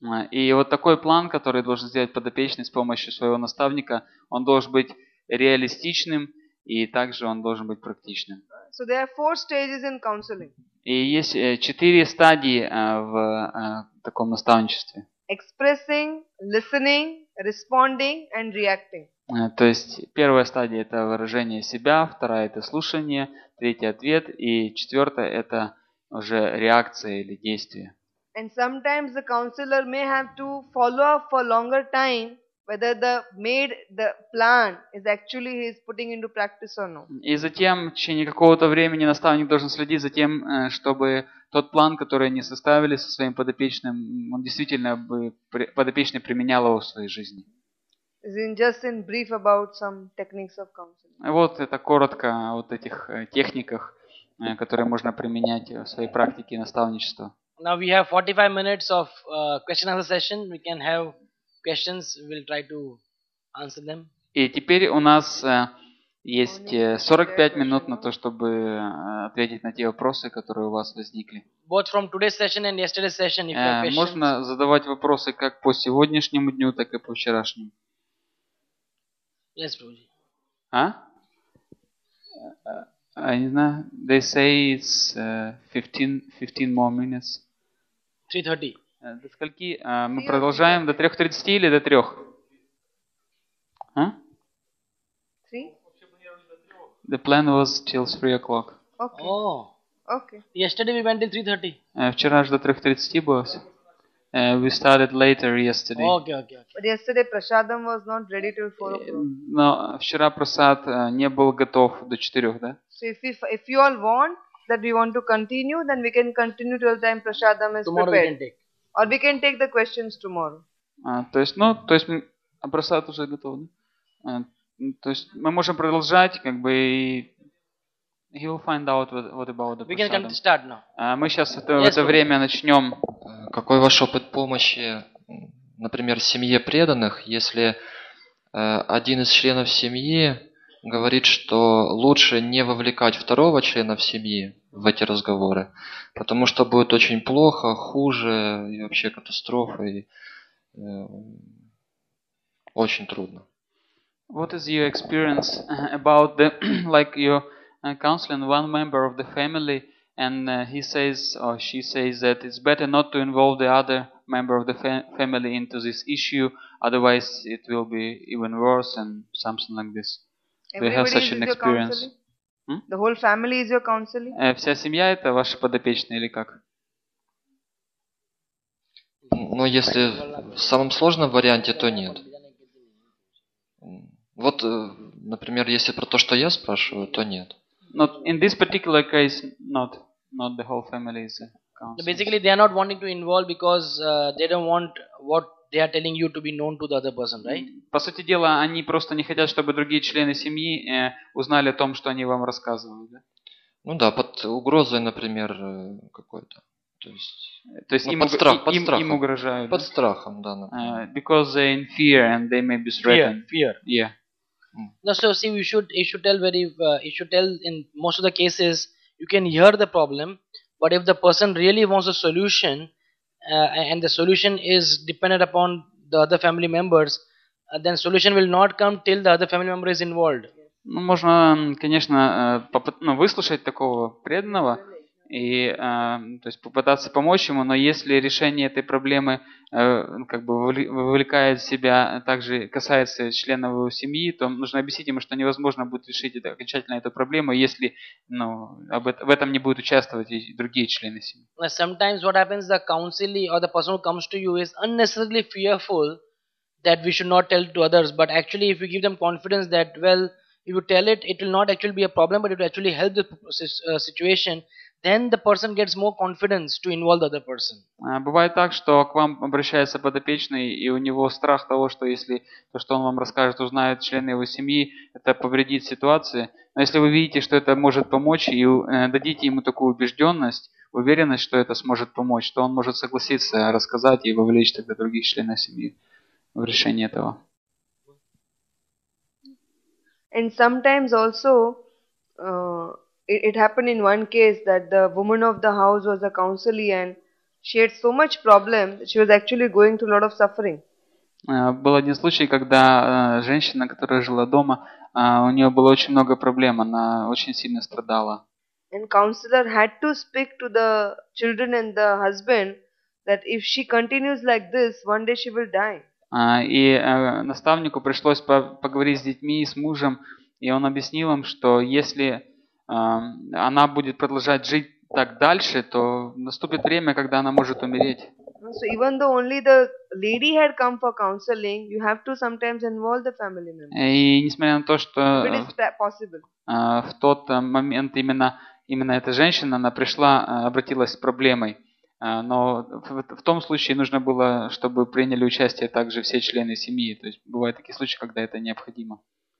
И вот такой план, который должен сделать подопечный с помощью своего наставника, он должен быть реалистичным и также он должен быть практичным. So there are 4 stages in counseling. И есть 4 стадии в таком наставничестве. Expressing, listening, responding and reacting. То есть первая стадия это выражение себя, вторая это слушание, третья ответ и четвертая это уже реакция или действие. And sometimes the counselor may have to follow up for longer time whether the plan is actually he is putting into practice or no. И затем в течение какого-то времени наставник должен следить за тем, чтобы тот план, который они составили со своим подопечным, он действительно бы подопечный применял его в своей жизни. Just in brief about some techniques of counseling. Вот это коротко о вот этих техниках, которые можно применять в своей практике наставничества. Now we have 45 minutes of question answer session. We can have questions. We'll try to answer them. И теперь у нас есть 45 минут на то, чтобы ответить на те вопросы, которые у вас возникли. Both from today's session and yesterday's session, if you have questions. Можно задавать вопросы как по сегодняшнему дню, так и по вчерашнему. Yes, Prabhuji. Я не знаю. They say it's 15 more minutes. 3:30. До скольки? Мы продолжаем до 3:30 или до 3? 3? The plan was till 3 o'clock. Okay. Oh. Okay. Yesterday we went till 3:30. Вчера же до 3:30 было. We started later yesterday. Okay. But yesterday Prashadam was not ready till 4 o'clock. Но вчера просад не был готов до 4, да? So if you all want that we want to continue, then we can continue till the time Prashadam is Tomorrow we prepared. can take. Or we can take the questions tomorrow. То есть просад уже готов, да? То есть мы можем продолжать, как бы, и he will find out what about the We can просадом. start now. Мы сейчас в это время начнем. Какой ваш опыт помощи, например, семье преданных, если один из членов семьи говорит, что лучше не вовлекать второго члена в семьи в эти разговоры, потому что будет очень плохо, хуже и вообще катастрофа, и очень трудно. What is your experience about the like your counseling one member of the family, and he says or she says that it's better not to involve the other member of the family into this issue, otherwise it will be even worse and something like this. Do you have such an experience? The whole family is your counseling? Вся семья это ваши подопечные или как? Но если в самом сложном варианте, то нет. Вот, например, если про то, что я спрашиваю, то нет. Not in this particular case, not the whole family is a counselor. Basically, they are not wanting to involve because they don't want what they are telling you to be known to the other person, right? По сути дела, они просто не хотят, чтобы другие члены семьи узнали о том, что они вам рассказывают. Да? Ну да, под угрозой, например, какой-то. То есть им угрожают. Под страхом, да. Например. Because they're in fear and they may be threatened. Fear. Yeah. No, so see, you should tell in most of the cases you can hear the problem, but if the person really wants a solution and the solution is dependent upon the other family members, then solution will not come till the other family member is involved. Ну, можно, конечно, выслушать такого преданного и то есть попытаться помочь ему, но если решение этой проблемы как бы вовлекает в себя, также касается членов его семьи, то нужно объяснить ему, что невозможно будет решить окончательно эту проблему, если в этом не будут участвовать и другие члены семьи. Sometimes what happens, the counselee or the person who comes to you is unnecessarily fearful that we should not tell to others, but actually if you give them confidence that, well, if you tell it, it will not actually be a problem, but it will actually help the situation, then the person gets more confidence to involve the other person. Бывает так, что к вам обращается подопечный, и у него страх того, что если то, что он вам расскажет, узнают члены его семьи, это повредит ситуации. Но если вы видите, что это может помочь, и дадите ему такую убежденность, уверенность, что это сможет помочь, то он может согласиться рассказать и вовлечь тогда других членов семьи в решение этого. And sometimes also, it happened in one case that the woman of the house was a counselee and she had so much problem that she was actually going through a lot of suffering. Был один случай, когда женщина, которая жила дома, у нее было очень много проблем, она очень сильно страдала. And counselor had to speak to the children and the husband that if she continues like this, one day she will die. И наставнику пришлось поговорить с детьми и с мужем, и он объяснил им, что если она будет продолжать жить так дальше, то наступит время, когда она может умереть. So even though only the lady had come for counseling, you have to sometimes involve the family members. И несмотря на то, If it что is possible. в тот момент именно эта женщина, она пришла, обратилась с проблемой. Но в том случае нужно было, чтобы приняли участие также все члены семьи. То есть бывают такие случаи, когда это необходимо.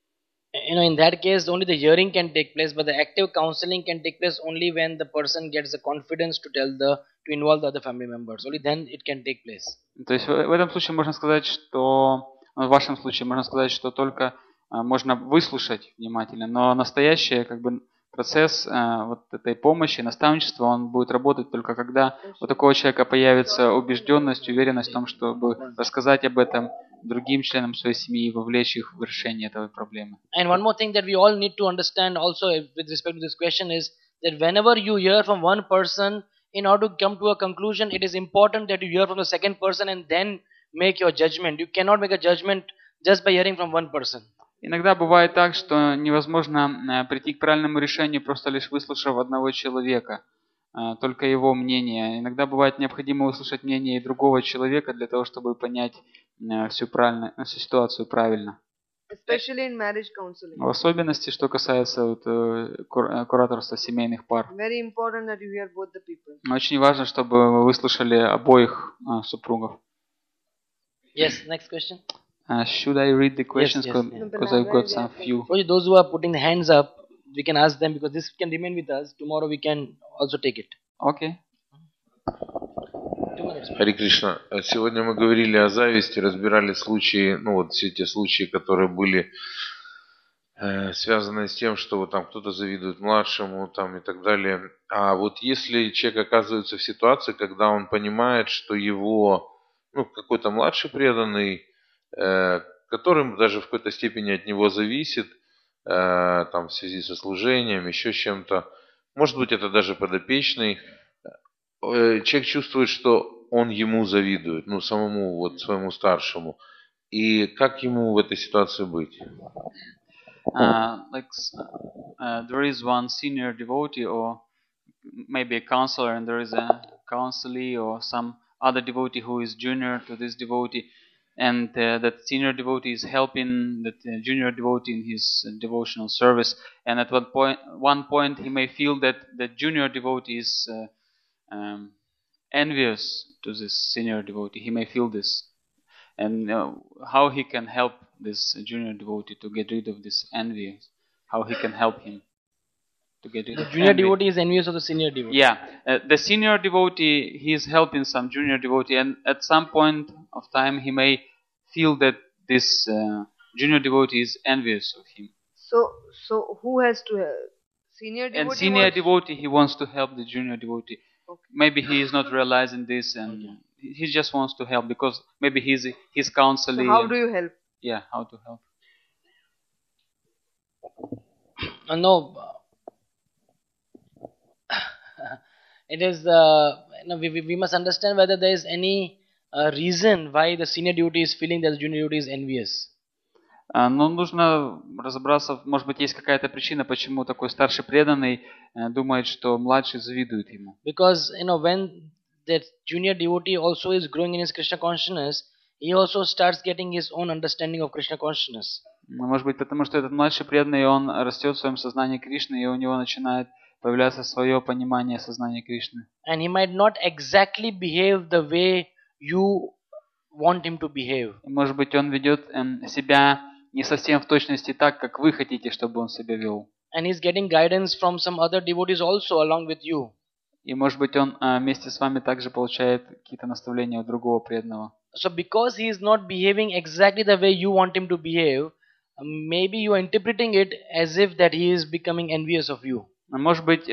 In that case, only the hearing can take place, but the active counseling can take place only when the person gets the confidence to involve the other family members. Only then it can take place. То есть в этом случае можно сказать, что в вашем случае можно сказать, что только можно выслушать внимательно, но настоящий процесс вот этой помощи, наставничества, он будет работать только когда у такого человека появится убежденность, уверенность в том, чтобы рассказать об этом другим членам своей семьи и вовлечь их в решение этой проблемы. And one more thing that we all need to understand also with respect to this question is that whenever you hear from one person, in order to come to a conclusion, it is important that you hear from the second person and then make your judgment. You cannot make a judgment just by hearing from one person. Иногда бывает так, что невозможно прийти к правильному решению, просто лишь выслушав одного человека, только его мнение. Иногда бывает необходимо услышать мнение и другого человека для того, чтобы понять всю ситуацию правильно. Especially in marriage counseling. В особенности, что касается кураторства семейных пар. Very important that you hear both the people. Очень важно, чтобы вы выслушали обоих супругов. Yes, next question. Should I read the questions? Yes. Because I've got some few. For those who are putting the hands up, we can ask them because this can remain with us. Tomorrow we can also take it. Okay. 2 minutes. Хари Кришна, сегодня мы говорили о зависти, разбирали случаи, все те случаи, которые были связаны с тем, что там кто-то завидует младшему и так далее. А вот если человек оказывается в ситуации, когда он понимает, что его, какой-то младший преданный, который даже в какой-то степени от него зависит, в связи со служением, еще с чем-то, может быть, это даже подопечный, человек чувствует, что он ему завидует, своему старшему. И как ему в этой ситуации быть? There is one senior devotee or maybe a counselor, and there is a counselee or some other devotee who is junior to this devotee, and that senior devotee is helping that junior devotee in his devotional service, and at one point he may feel that the junior devotee is envious to this senior devotee. He may feel this, and how he can help this junior devotee to get rid of this envy, how he can help him to get rid of Junior envy. devotee is envious of the senior devotee. Yeah, the senior devotee, he is helping some junior devotee, and at some point of time he may feel that this junior devotee is envious of him. So who has to help? Senior devotee. And senior devotee, he wants to help the junior devotee. Okay. Maybe he is not realizing this, and he just wants to help because maybe he's counseling. So how do you help? Yeah, how to help? No. It is we must understand whether there is any reason why the senior devotee is feeling that the junior devotee is envious. Но нужно разобраться, может быть, есть какая-то причина, почему такой старший преданный думает, что младший завидует ему. Because when that junior devotee also is growing in his Krishna consciousness, he also starts getting his own understanding of Krishna consciousness. Может быть, потому что этот младший преданный, он растет в своем сознании Кришны, и у него начинает появляться свое понимание сознания Кришны. And he might not exactly behave the way you want him to behave. Может быть, он ведет себя не совсем в точности так, как вы хотите, чтобы он себя вел. And he's getting guidance from some other devotees also along with you. И может быть, он вместе с вами также получает какие-то наставления у другого преданного. So because he is not behaving exactly the way you want him to behave, maybe you are interpreting it as if that he is becoming envious of you. Может быть,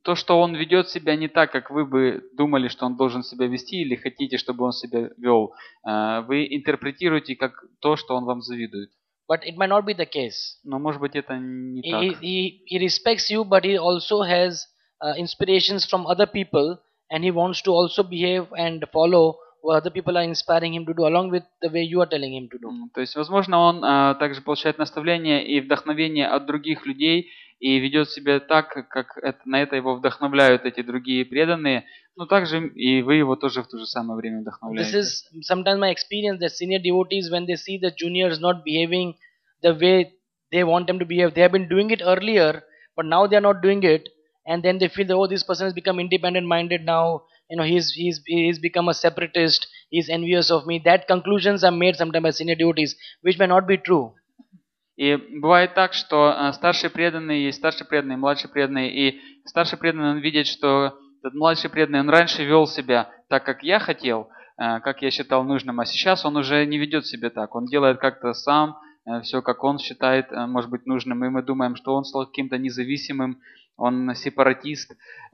то, что он ведет себя не так, как вы бы думали, что он должен себя вести, или хотите, чтобы он себя вел, вы интерпретируете как то, что он вам завидует. But it might not be the case. Но, может быть, это не He, так. he respects you, but he also has inspirations from other people, and he wants to also behave and follow what other people are inspiring him to do, along with the way you are telling him to do. То есть, возможно, он также получает наставления и вдохновение от других людей и ведет себя так, как на это его вдохновляют эти другие преданные, но также и вы его тоже в то же самое время This вдохновляете. is sometimes my experience that senior devotees, when they see the juniors not behaving the way they want them to behave, they have been doing it earlier, but now they are not doing it, and then they feel that, oh, this person has become independent minded now, he's become a separatist, he's envious of me. That conclusions are made sometimes by senior devotees, which may not be true. И бывает так, что старший преданный есть старший преданный, младший преданный, и старший преданный, он видит, что этот младший преданный, он раньше вел себя так, как я хотел, как я считал нужным, а сейчас он уже не ведет себя так. Он делает как-то сам, все как он считает, может быть, нужным, и мы думаем, что он стал каким-то независимым, он сепаратист,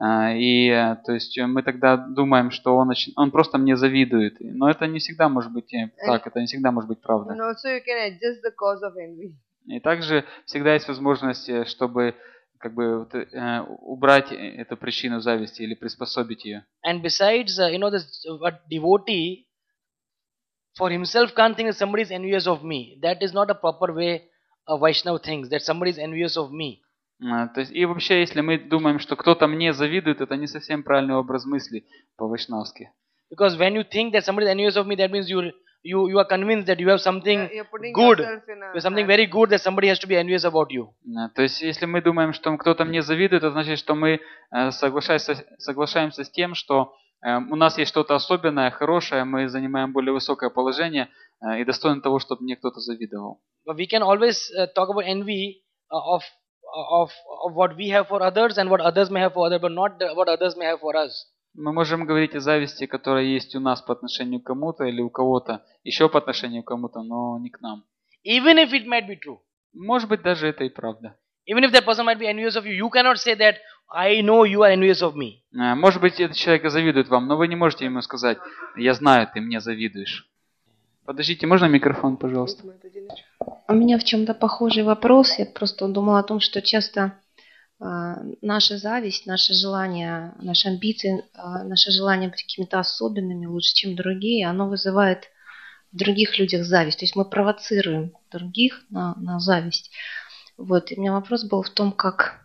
и то есть мы тогда думаем, что он просто мне завидует. Но это не всегда может быть так, это не всегда может быть правда. And also you can adjust the cause of envy. И также всегда есть возможность, чтобы как бы убрать эту причину зависти или приспособить ее. And besides, a devotee for himself can't think that somebody is envious of me. That is not a proper way a Vaishnava thinks, that somebody is envious of me. То есть, и вообще, если мы думаем, что кто-то мне завидует, это не совсем правильный образ мысли по-вайшнавски. Because when you think that somebody is envious of me, that means you are convinced that you have something You're putting good, yourself in you have something very good, that somebody has to be envious about you. То есть, если мы думаем, что кто-то мне завидует, это значит, что мы соглашаемся с тем, что у нас есть что-то особенное, хорошее, мы занимаем более высокое положение и достойны того, чтобы мне кто-то завидовал. But we can always talk about envy of what we have for others and what others may have for others, but not what others may have for us. Мы можем говорить о зависти, которая есть у нас по отношению к кому-то или у кого-то еще по отношению к кому-то, но не к нам. Even if it might be true. Может быть, даже это и правда. Even if that person might be envious of you, you cannot say that, I know you are envious of me. Может быть, этот человек завидует вам, но вы не можете ему сказать, я знаю, ты мне завидуешь. Подождите, можно микрофон, пожалуйста? У меня в чем-то похожий вопрос. Я просто думала о том, что часто наша зависть, наши желания, наши амбиции, наше желание быть какими-то особенными, лучше, чем другие, оно вызывает в других людях зависть. То есть мы провоцируем других на зависть. Вот. И у меня вопрос был в том, как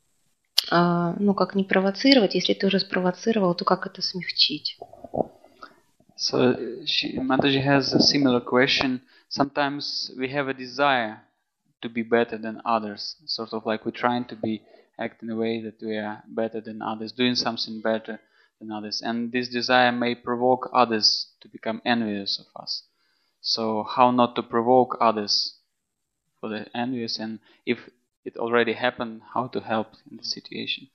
не провоцировать. Если ты уже спровоцировал, то как это смягчить? So Mataji has a similar question. Sometimes we have a desire to be better than others, sort of like we're trying to act in a way that we are better than others, doing something better than others, and this desire may provoke others to become envious of us. So how not to provoke others for the envious, and if it already happened, how to help in the situation?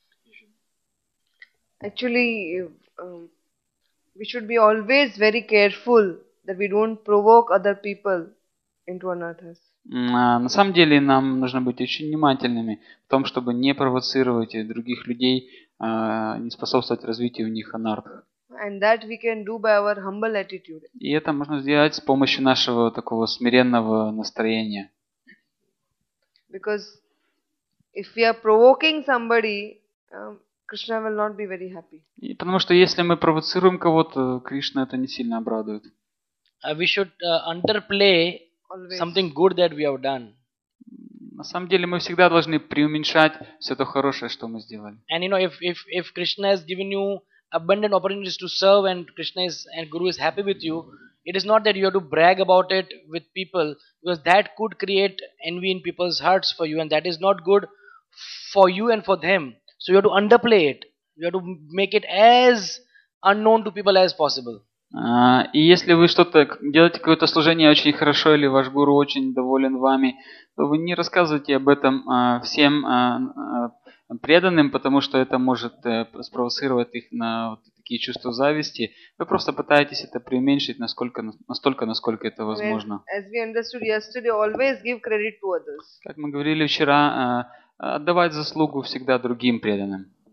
Actually, we should be always very careful that we don't provoke other people into anarthas. На самом деле нам нужно быть очень внимательными в том, чтобы не провоцировать других людей, не способствовать развитию у них анарх. And that we can do by our humble attitude. И это можно сделать с помощью нашего такого смиренного настроения. Because if we are provoking somebody, Krishna will not be very happy. И потому что если мы провоцируем кого-то, Кришна это не сильно обрадует. We should underplay Always. something good that we have done. На самом деле мы всегда должны преуменьшать все то хорошее, что мы сделали. And if Krishna has given you abundant opportunities to serve and and Guru is happy with you, it is not that you have to brag about it with people, because that could create envy in people's hearts for you, and that is not good for you and for them. So you have to underplay it. You have to make it as unknown to people as possible. И если вы что-то делаете, какое-то служение очень хорошо, или ваш гуру очень доволен вами, то вы не рассказывайте об этом всем преданным, потому что это может спровоцировать их на вот такие чувства зависти. Вы просто пытаетесь это преуменьшить настолько, насколько это возможно. As we understood yesterday, always give credit to others. Как мы говорили вчера, отдавать заслугу всегда другим преданным.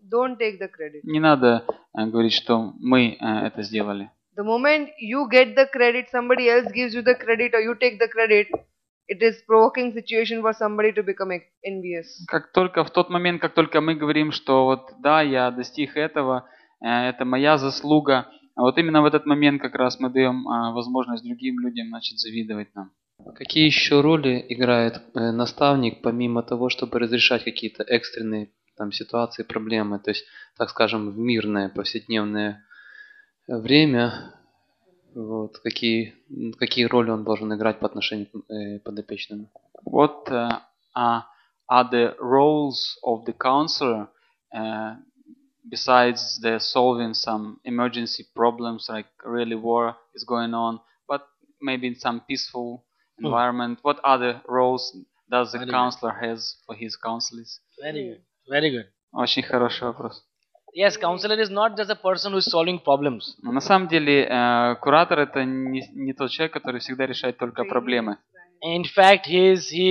don't take the credit. Не надо говорить, что мы это сделали. The moment you get the credit, somebody else gives you the credit or you take the credit, it is provoking situation for somebody to become envious. Как только в тот момент, как только мы говорим, что вот да, я достиг этого, это моя заслуга, а вот именно в этот момент как раз мы даем возможность другим людям начать завидовать нам. Какие еще роли играет наставник, помимо того, чтобы разрешать какие-то экстренные там ситуации, проблемы, то есть, так скажем, в мирное повседневное время, вот, какие роли он должен играть по отношению к подопечному? What are the roles of the counselor besides the solving some emergency problems, like really war is going on, but maybe in some peaceful environment? What other roles does the counselor has for his counselors? Very good. Very good. Очень хороший вопрос. Yes, counselor is not just a person who is solving problems. Но на самом деле куратор это не тот человек, который всегда решает только проблемы. In fact, he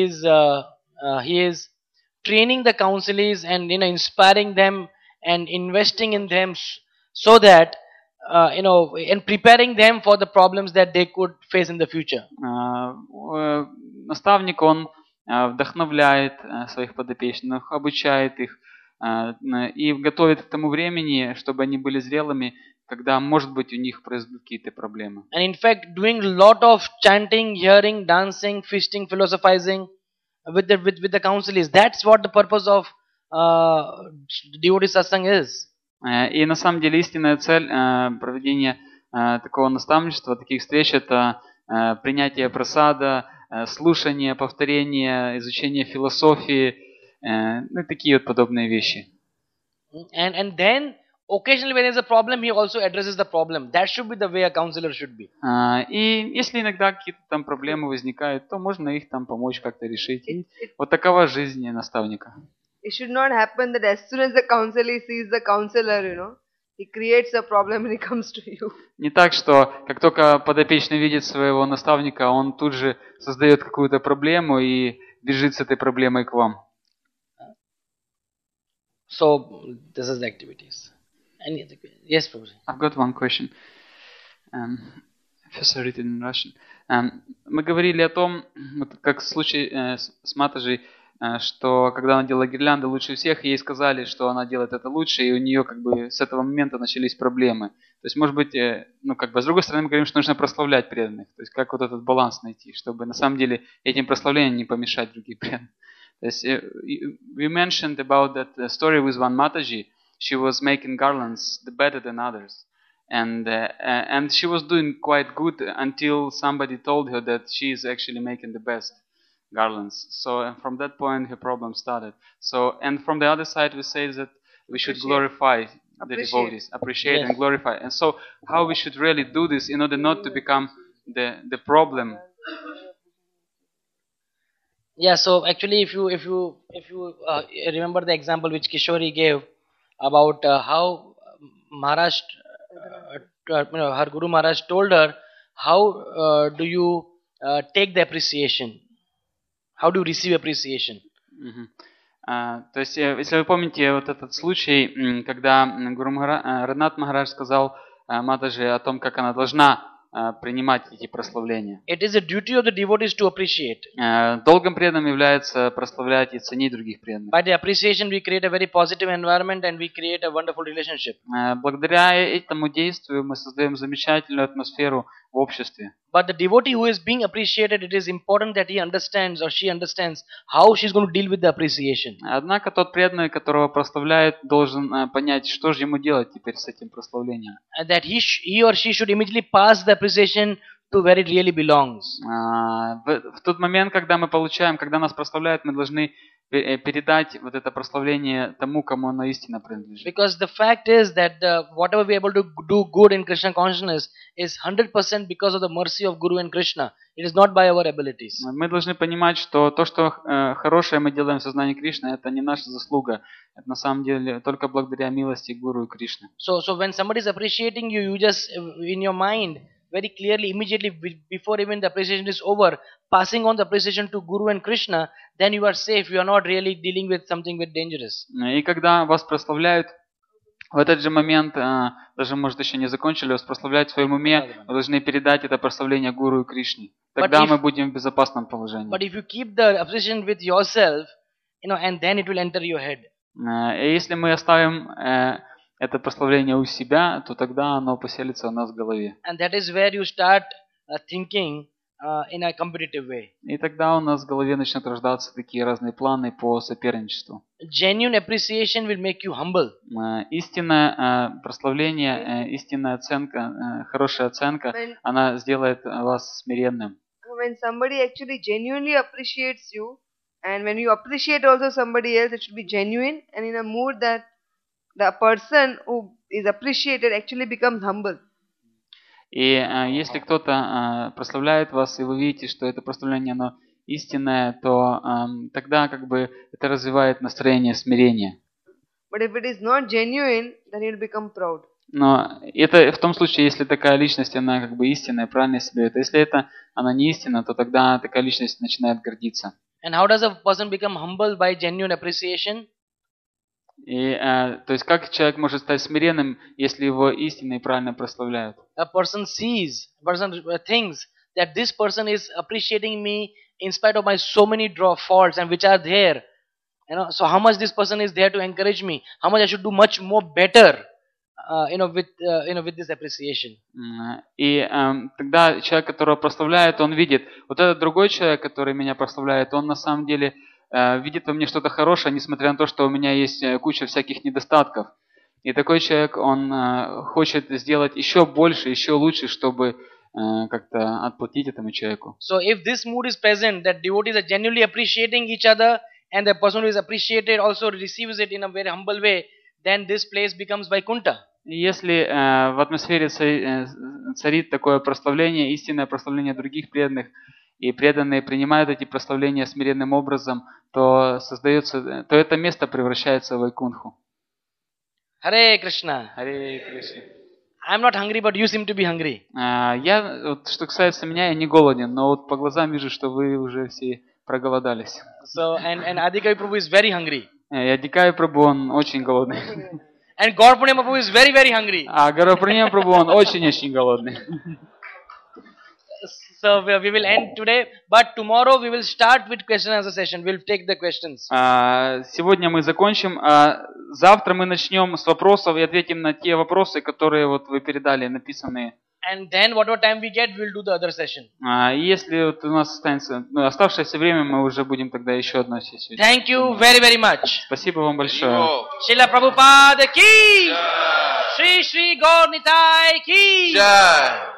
is training the counselors and inspiring them and investing in them so that and preparing them for the problems that they could face in the future. Наставник, он вдохновляет своих подопечных, обучает их и готовит к тому времени, чтобы они были зрелыми, когда, может быть, у них произойдут какие-то проблемы. And in fact, doing a lot of chanting, hearing, dancing, feasting, philosophizing with the counselors. That's what the purpose of devotee satsang is. И на самом деле истинная цель проведения такого наставничества, таких встреч, это принятие прасада, слушание, повторение, изучение философии, ну и такие вот подобные вещи. And then occasionally when there's a problem, he also addresses the problem. That should be the way a counselor should be. И если иногда какие-то там проблемы возникают, то можно их там помочь как-то решить. И вот такова жизнь наставника. It should not happen that as soon as the counselor sees the counselor, he creates a problem and he comes to you. Не так, что как только подопечный видит своего наставника, он тут же создает какую-то проблему и бежит с этой проблемой к вам. So this is the activities. Any other question? Yes, Prabhuji. I've got one question. First I read it in Russian. Мы говорили о том, вот как в случае с Матаджи, что когда она делала гирлянды лучше всех, ей сказали, что она делает это лучше, и у нее как бы с этого момента начались проблемы. То есть, может быть, с другой стороны мы говорим, что нужно прославлять преданных. То есть, как вот этот баланс найти, чтобы на самом деле этим прославлением не помешать другим преданным. То есть, we mentioned about that story with one Mataji. She was making garlands better than others. And she was doing quite good until somebody told her that she is actually making the best garlands. So from that point her problem started. So, and from the other side we say that we should glorify the devotees, appreciate and glorify. And so how we should really do this in order not to become the problem. Yeah, so actually if you remember the example which Kishori gave about how Maharaj her Guru Maharaj told her, how do you take the appreciation? How do you receive appreciation? То есть, если вы помните вот этот случай, когда Гуру Радханат Махарадж сказал Матаджи о том, как она должна принимать эти прославления. It is a duty of the devotees to appreciate. Долгом преданным является прославлять и ценить других преданных. By the appreciation we create a very positive environment and we create a wonderful relationship. Благодаря этому действию мы создаем замечательную атмосферу в обществе. But the devotee who is being appreciated, it is important that he understands or she understands how she is going to deal with the appreciation. Однако тот преданный, которого прославляют, должен понять, что же ему делать теперь с этим прославлением. And that he or she should immediately pass the appreciation to where it really belongs. В тот момент, когда мы получаем, когда нас прославляют, мы должны передать вот это прославление тому, кому оно истинно принадлежит. Because the fact is that whatever we are able to do good in Krishna consciousness is 100% because of the mercy of Guru and Krishna. It is not by our abilities. Мы должны понимать, что то, что хорошее мы делаем в сознании Кришны, это не наша заслуга. Это на самом деле только благодаря милости Гуру и Кришны. So when somebody is appreciating you, you just in your mind very clearly, immediately before even the appreciation is over, passing on the appreciation to Guru and Krishna, then you are safe. You are not really dealing with something very dangerous. И когда вас прославляют, В этот же момент, даже, может, еще не закончили воспрославлять в своем уме, вы должны передать это прославление Гуру и Кришне. Тогда мы будем в безопасном положении. But if you keep the obsession with yourself, and then it will enter your head. И если мы оставим это прославление у себя, то тогда оно поселится у нас в голове. And that is where you start thinking in a competitive way. И тогда у нас в голове начнут рождаться такие разные планы по соперничеству. Genuine appreciation will make you humble. Истинное прославление, истинная оценка, хорошая оценка, она сделает вас смиренным. When somebody actually genuinely appreciates you, and when you appreciate also somebody else, it should be genuine and in a mood that the person who is appreciated actually becomes humble. И если кто-то прославляет вас, и вы видите, что это прославление, оно истинное, то тогда как бы это развивает настроение смирения. But if it is not genuine, then it will become proud. Но это в том случае, если такая личность, она как бы истинная, правильно себя ведет. Если это она не истинна, то тогда такая личность начинает гордиться. And how does a person become humble by genuine appreciation? И то есть как человек может стать смиренным, если его истинно и правильно прославляют? A person thinks that this person is appreciating me in spite of my so many faults and which are there. So how much this person is there to encourage me? How much I should do much more better, with this appreciation. И тогда человек, которого прославляет, он видит, вот этот другой человек, который меня прославляет, он на самом деле видит во мне что-то хорошее, несмотря на то, что у меня есть куча всяких недостатков. И такой человек, он хочет сделать еще больше, еще лучше, чтобы как-то отплатить этому человеку. So if this mood is present, that devotees are genuinely appreciating each other, and the person who is appreciated also receives it in a very humble way, then this place becomes Vaikuntha. Если в атмосфере царит такое прославление, истинное прославление других преданных, и преданные принимают эти прославления смиренным образом, то это место превращается в Вайкунху. Hare Krishna. Hare Krishna. I'm not hungry, but you seem to be hungry. Что касается меня, я не голоден, но вот по глазам вижу, что вы уже все проголодались. So and Adhikavi Prabhu is very hungry. И Адхикави Прабху, он очень голодный. And Gaurapurnia Prabhu is very, very hungry. А Gaurapurnia Прабху, он очень-очень голодный. So we will end today, but tomorrow we will start with question and answer session. We'll take the questions. Сегодня мы закончим, завтра мы начнем с вопросов и ответим на те вопросы, которые вот вы передали, написанные. And then whatever time we get, we'll do the other session. Если вот у нас останется оставшееся время, мы уже будем тогда еще одну сессию. Thank you very, very much. Спасибо вам большое. Srila Prabhupada ki, Shri Gaur Nitai ki.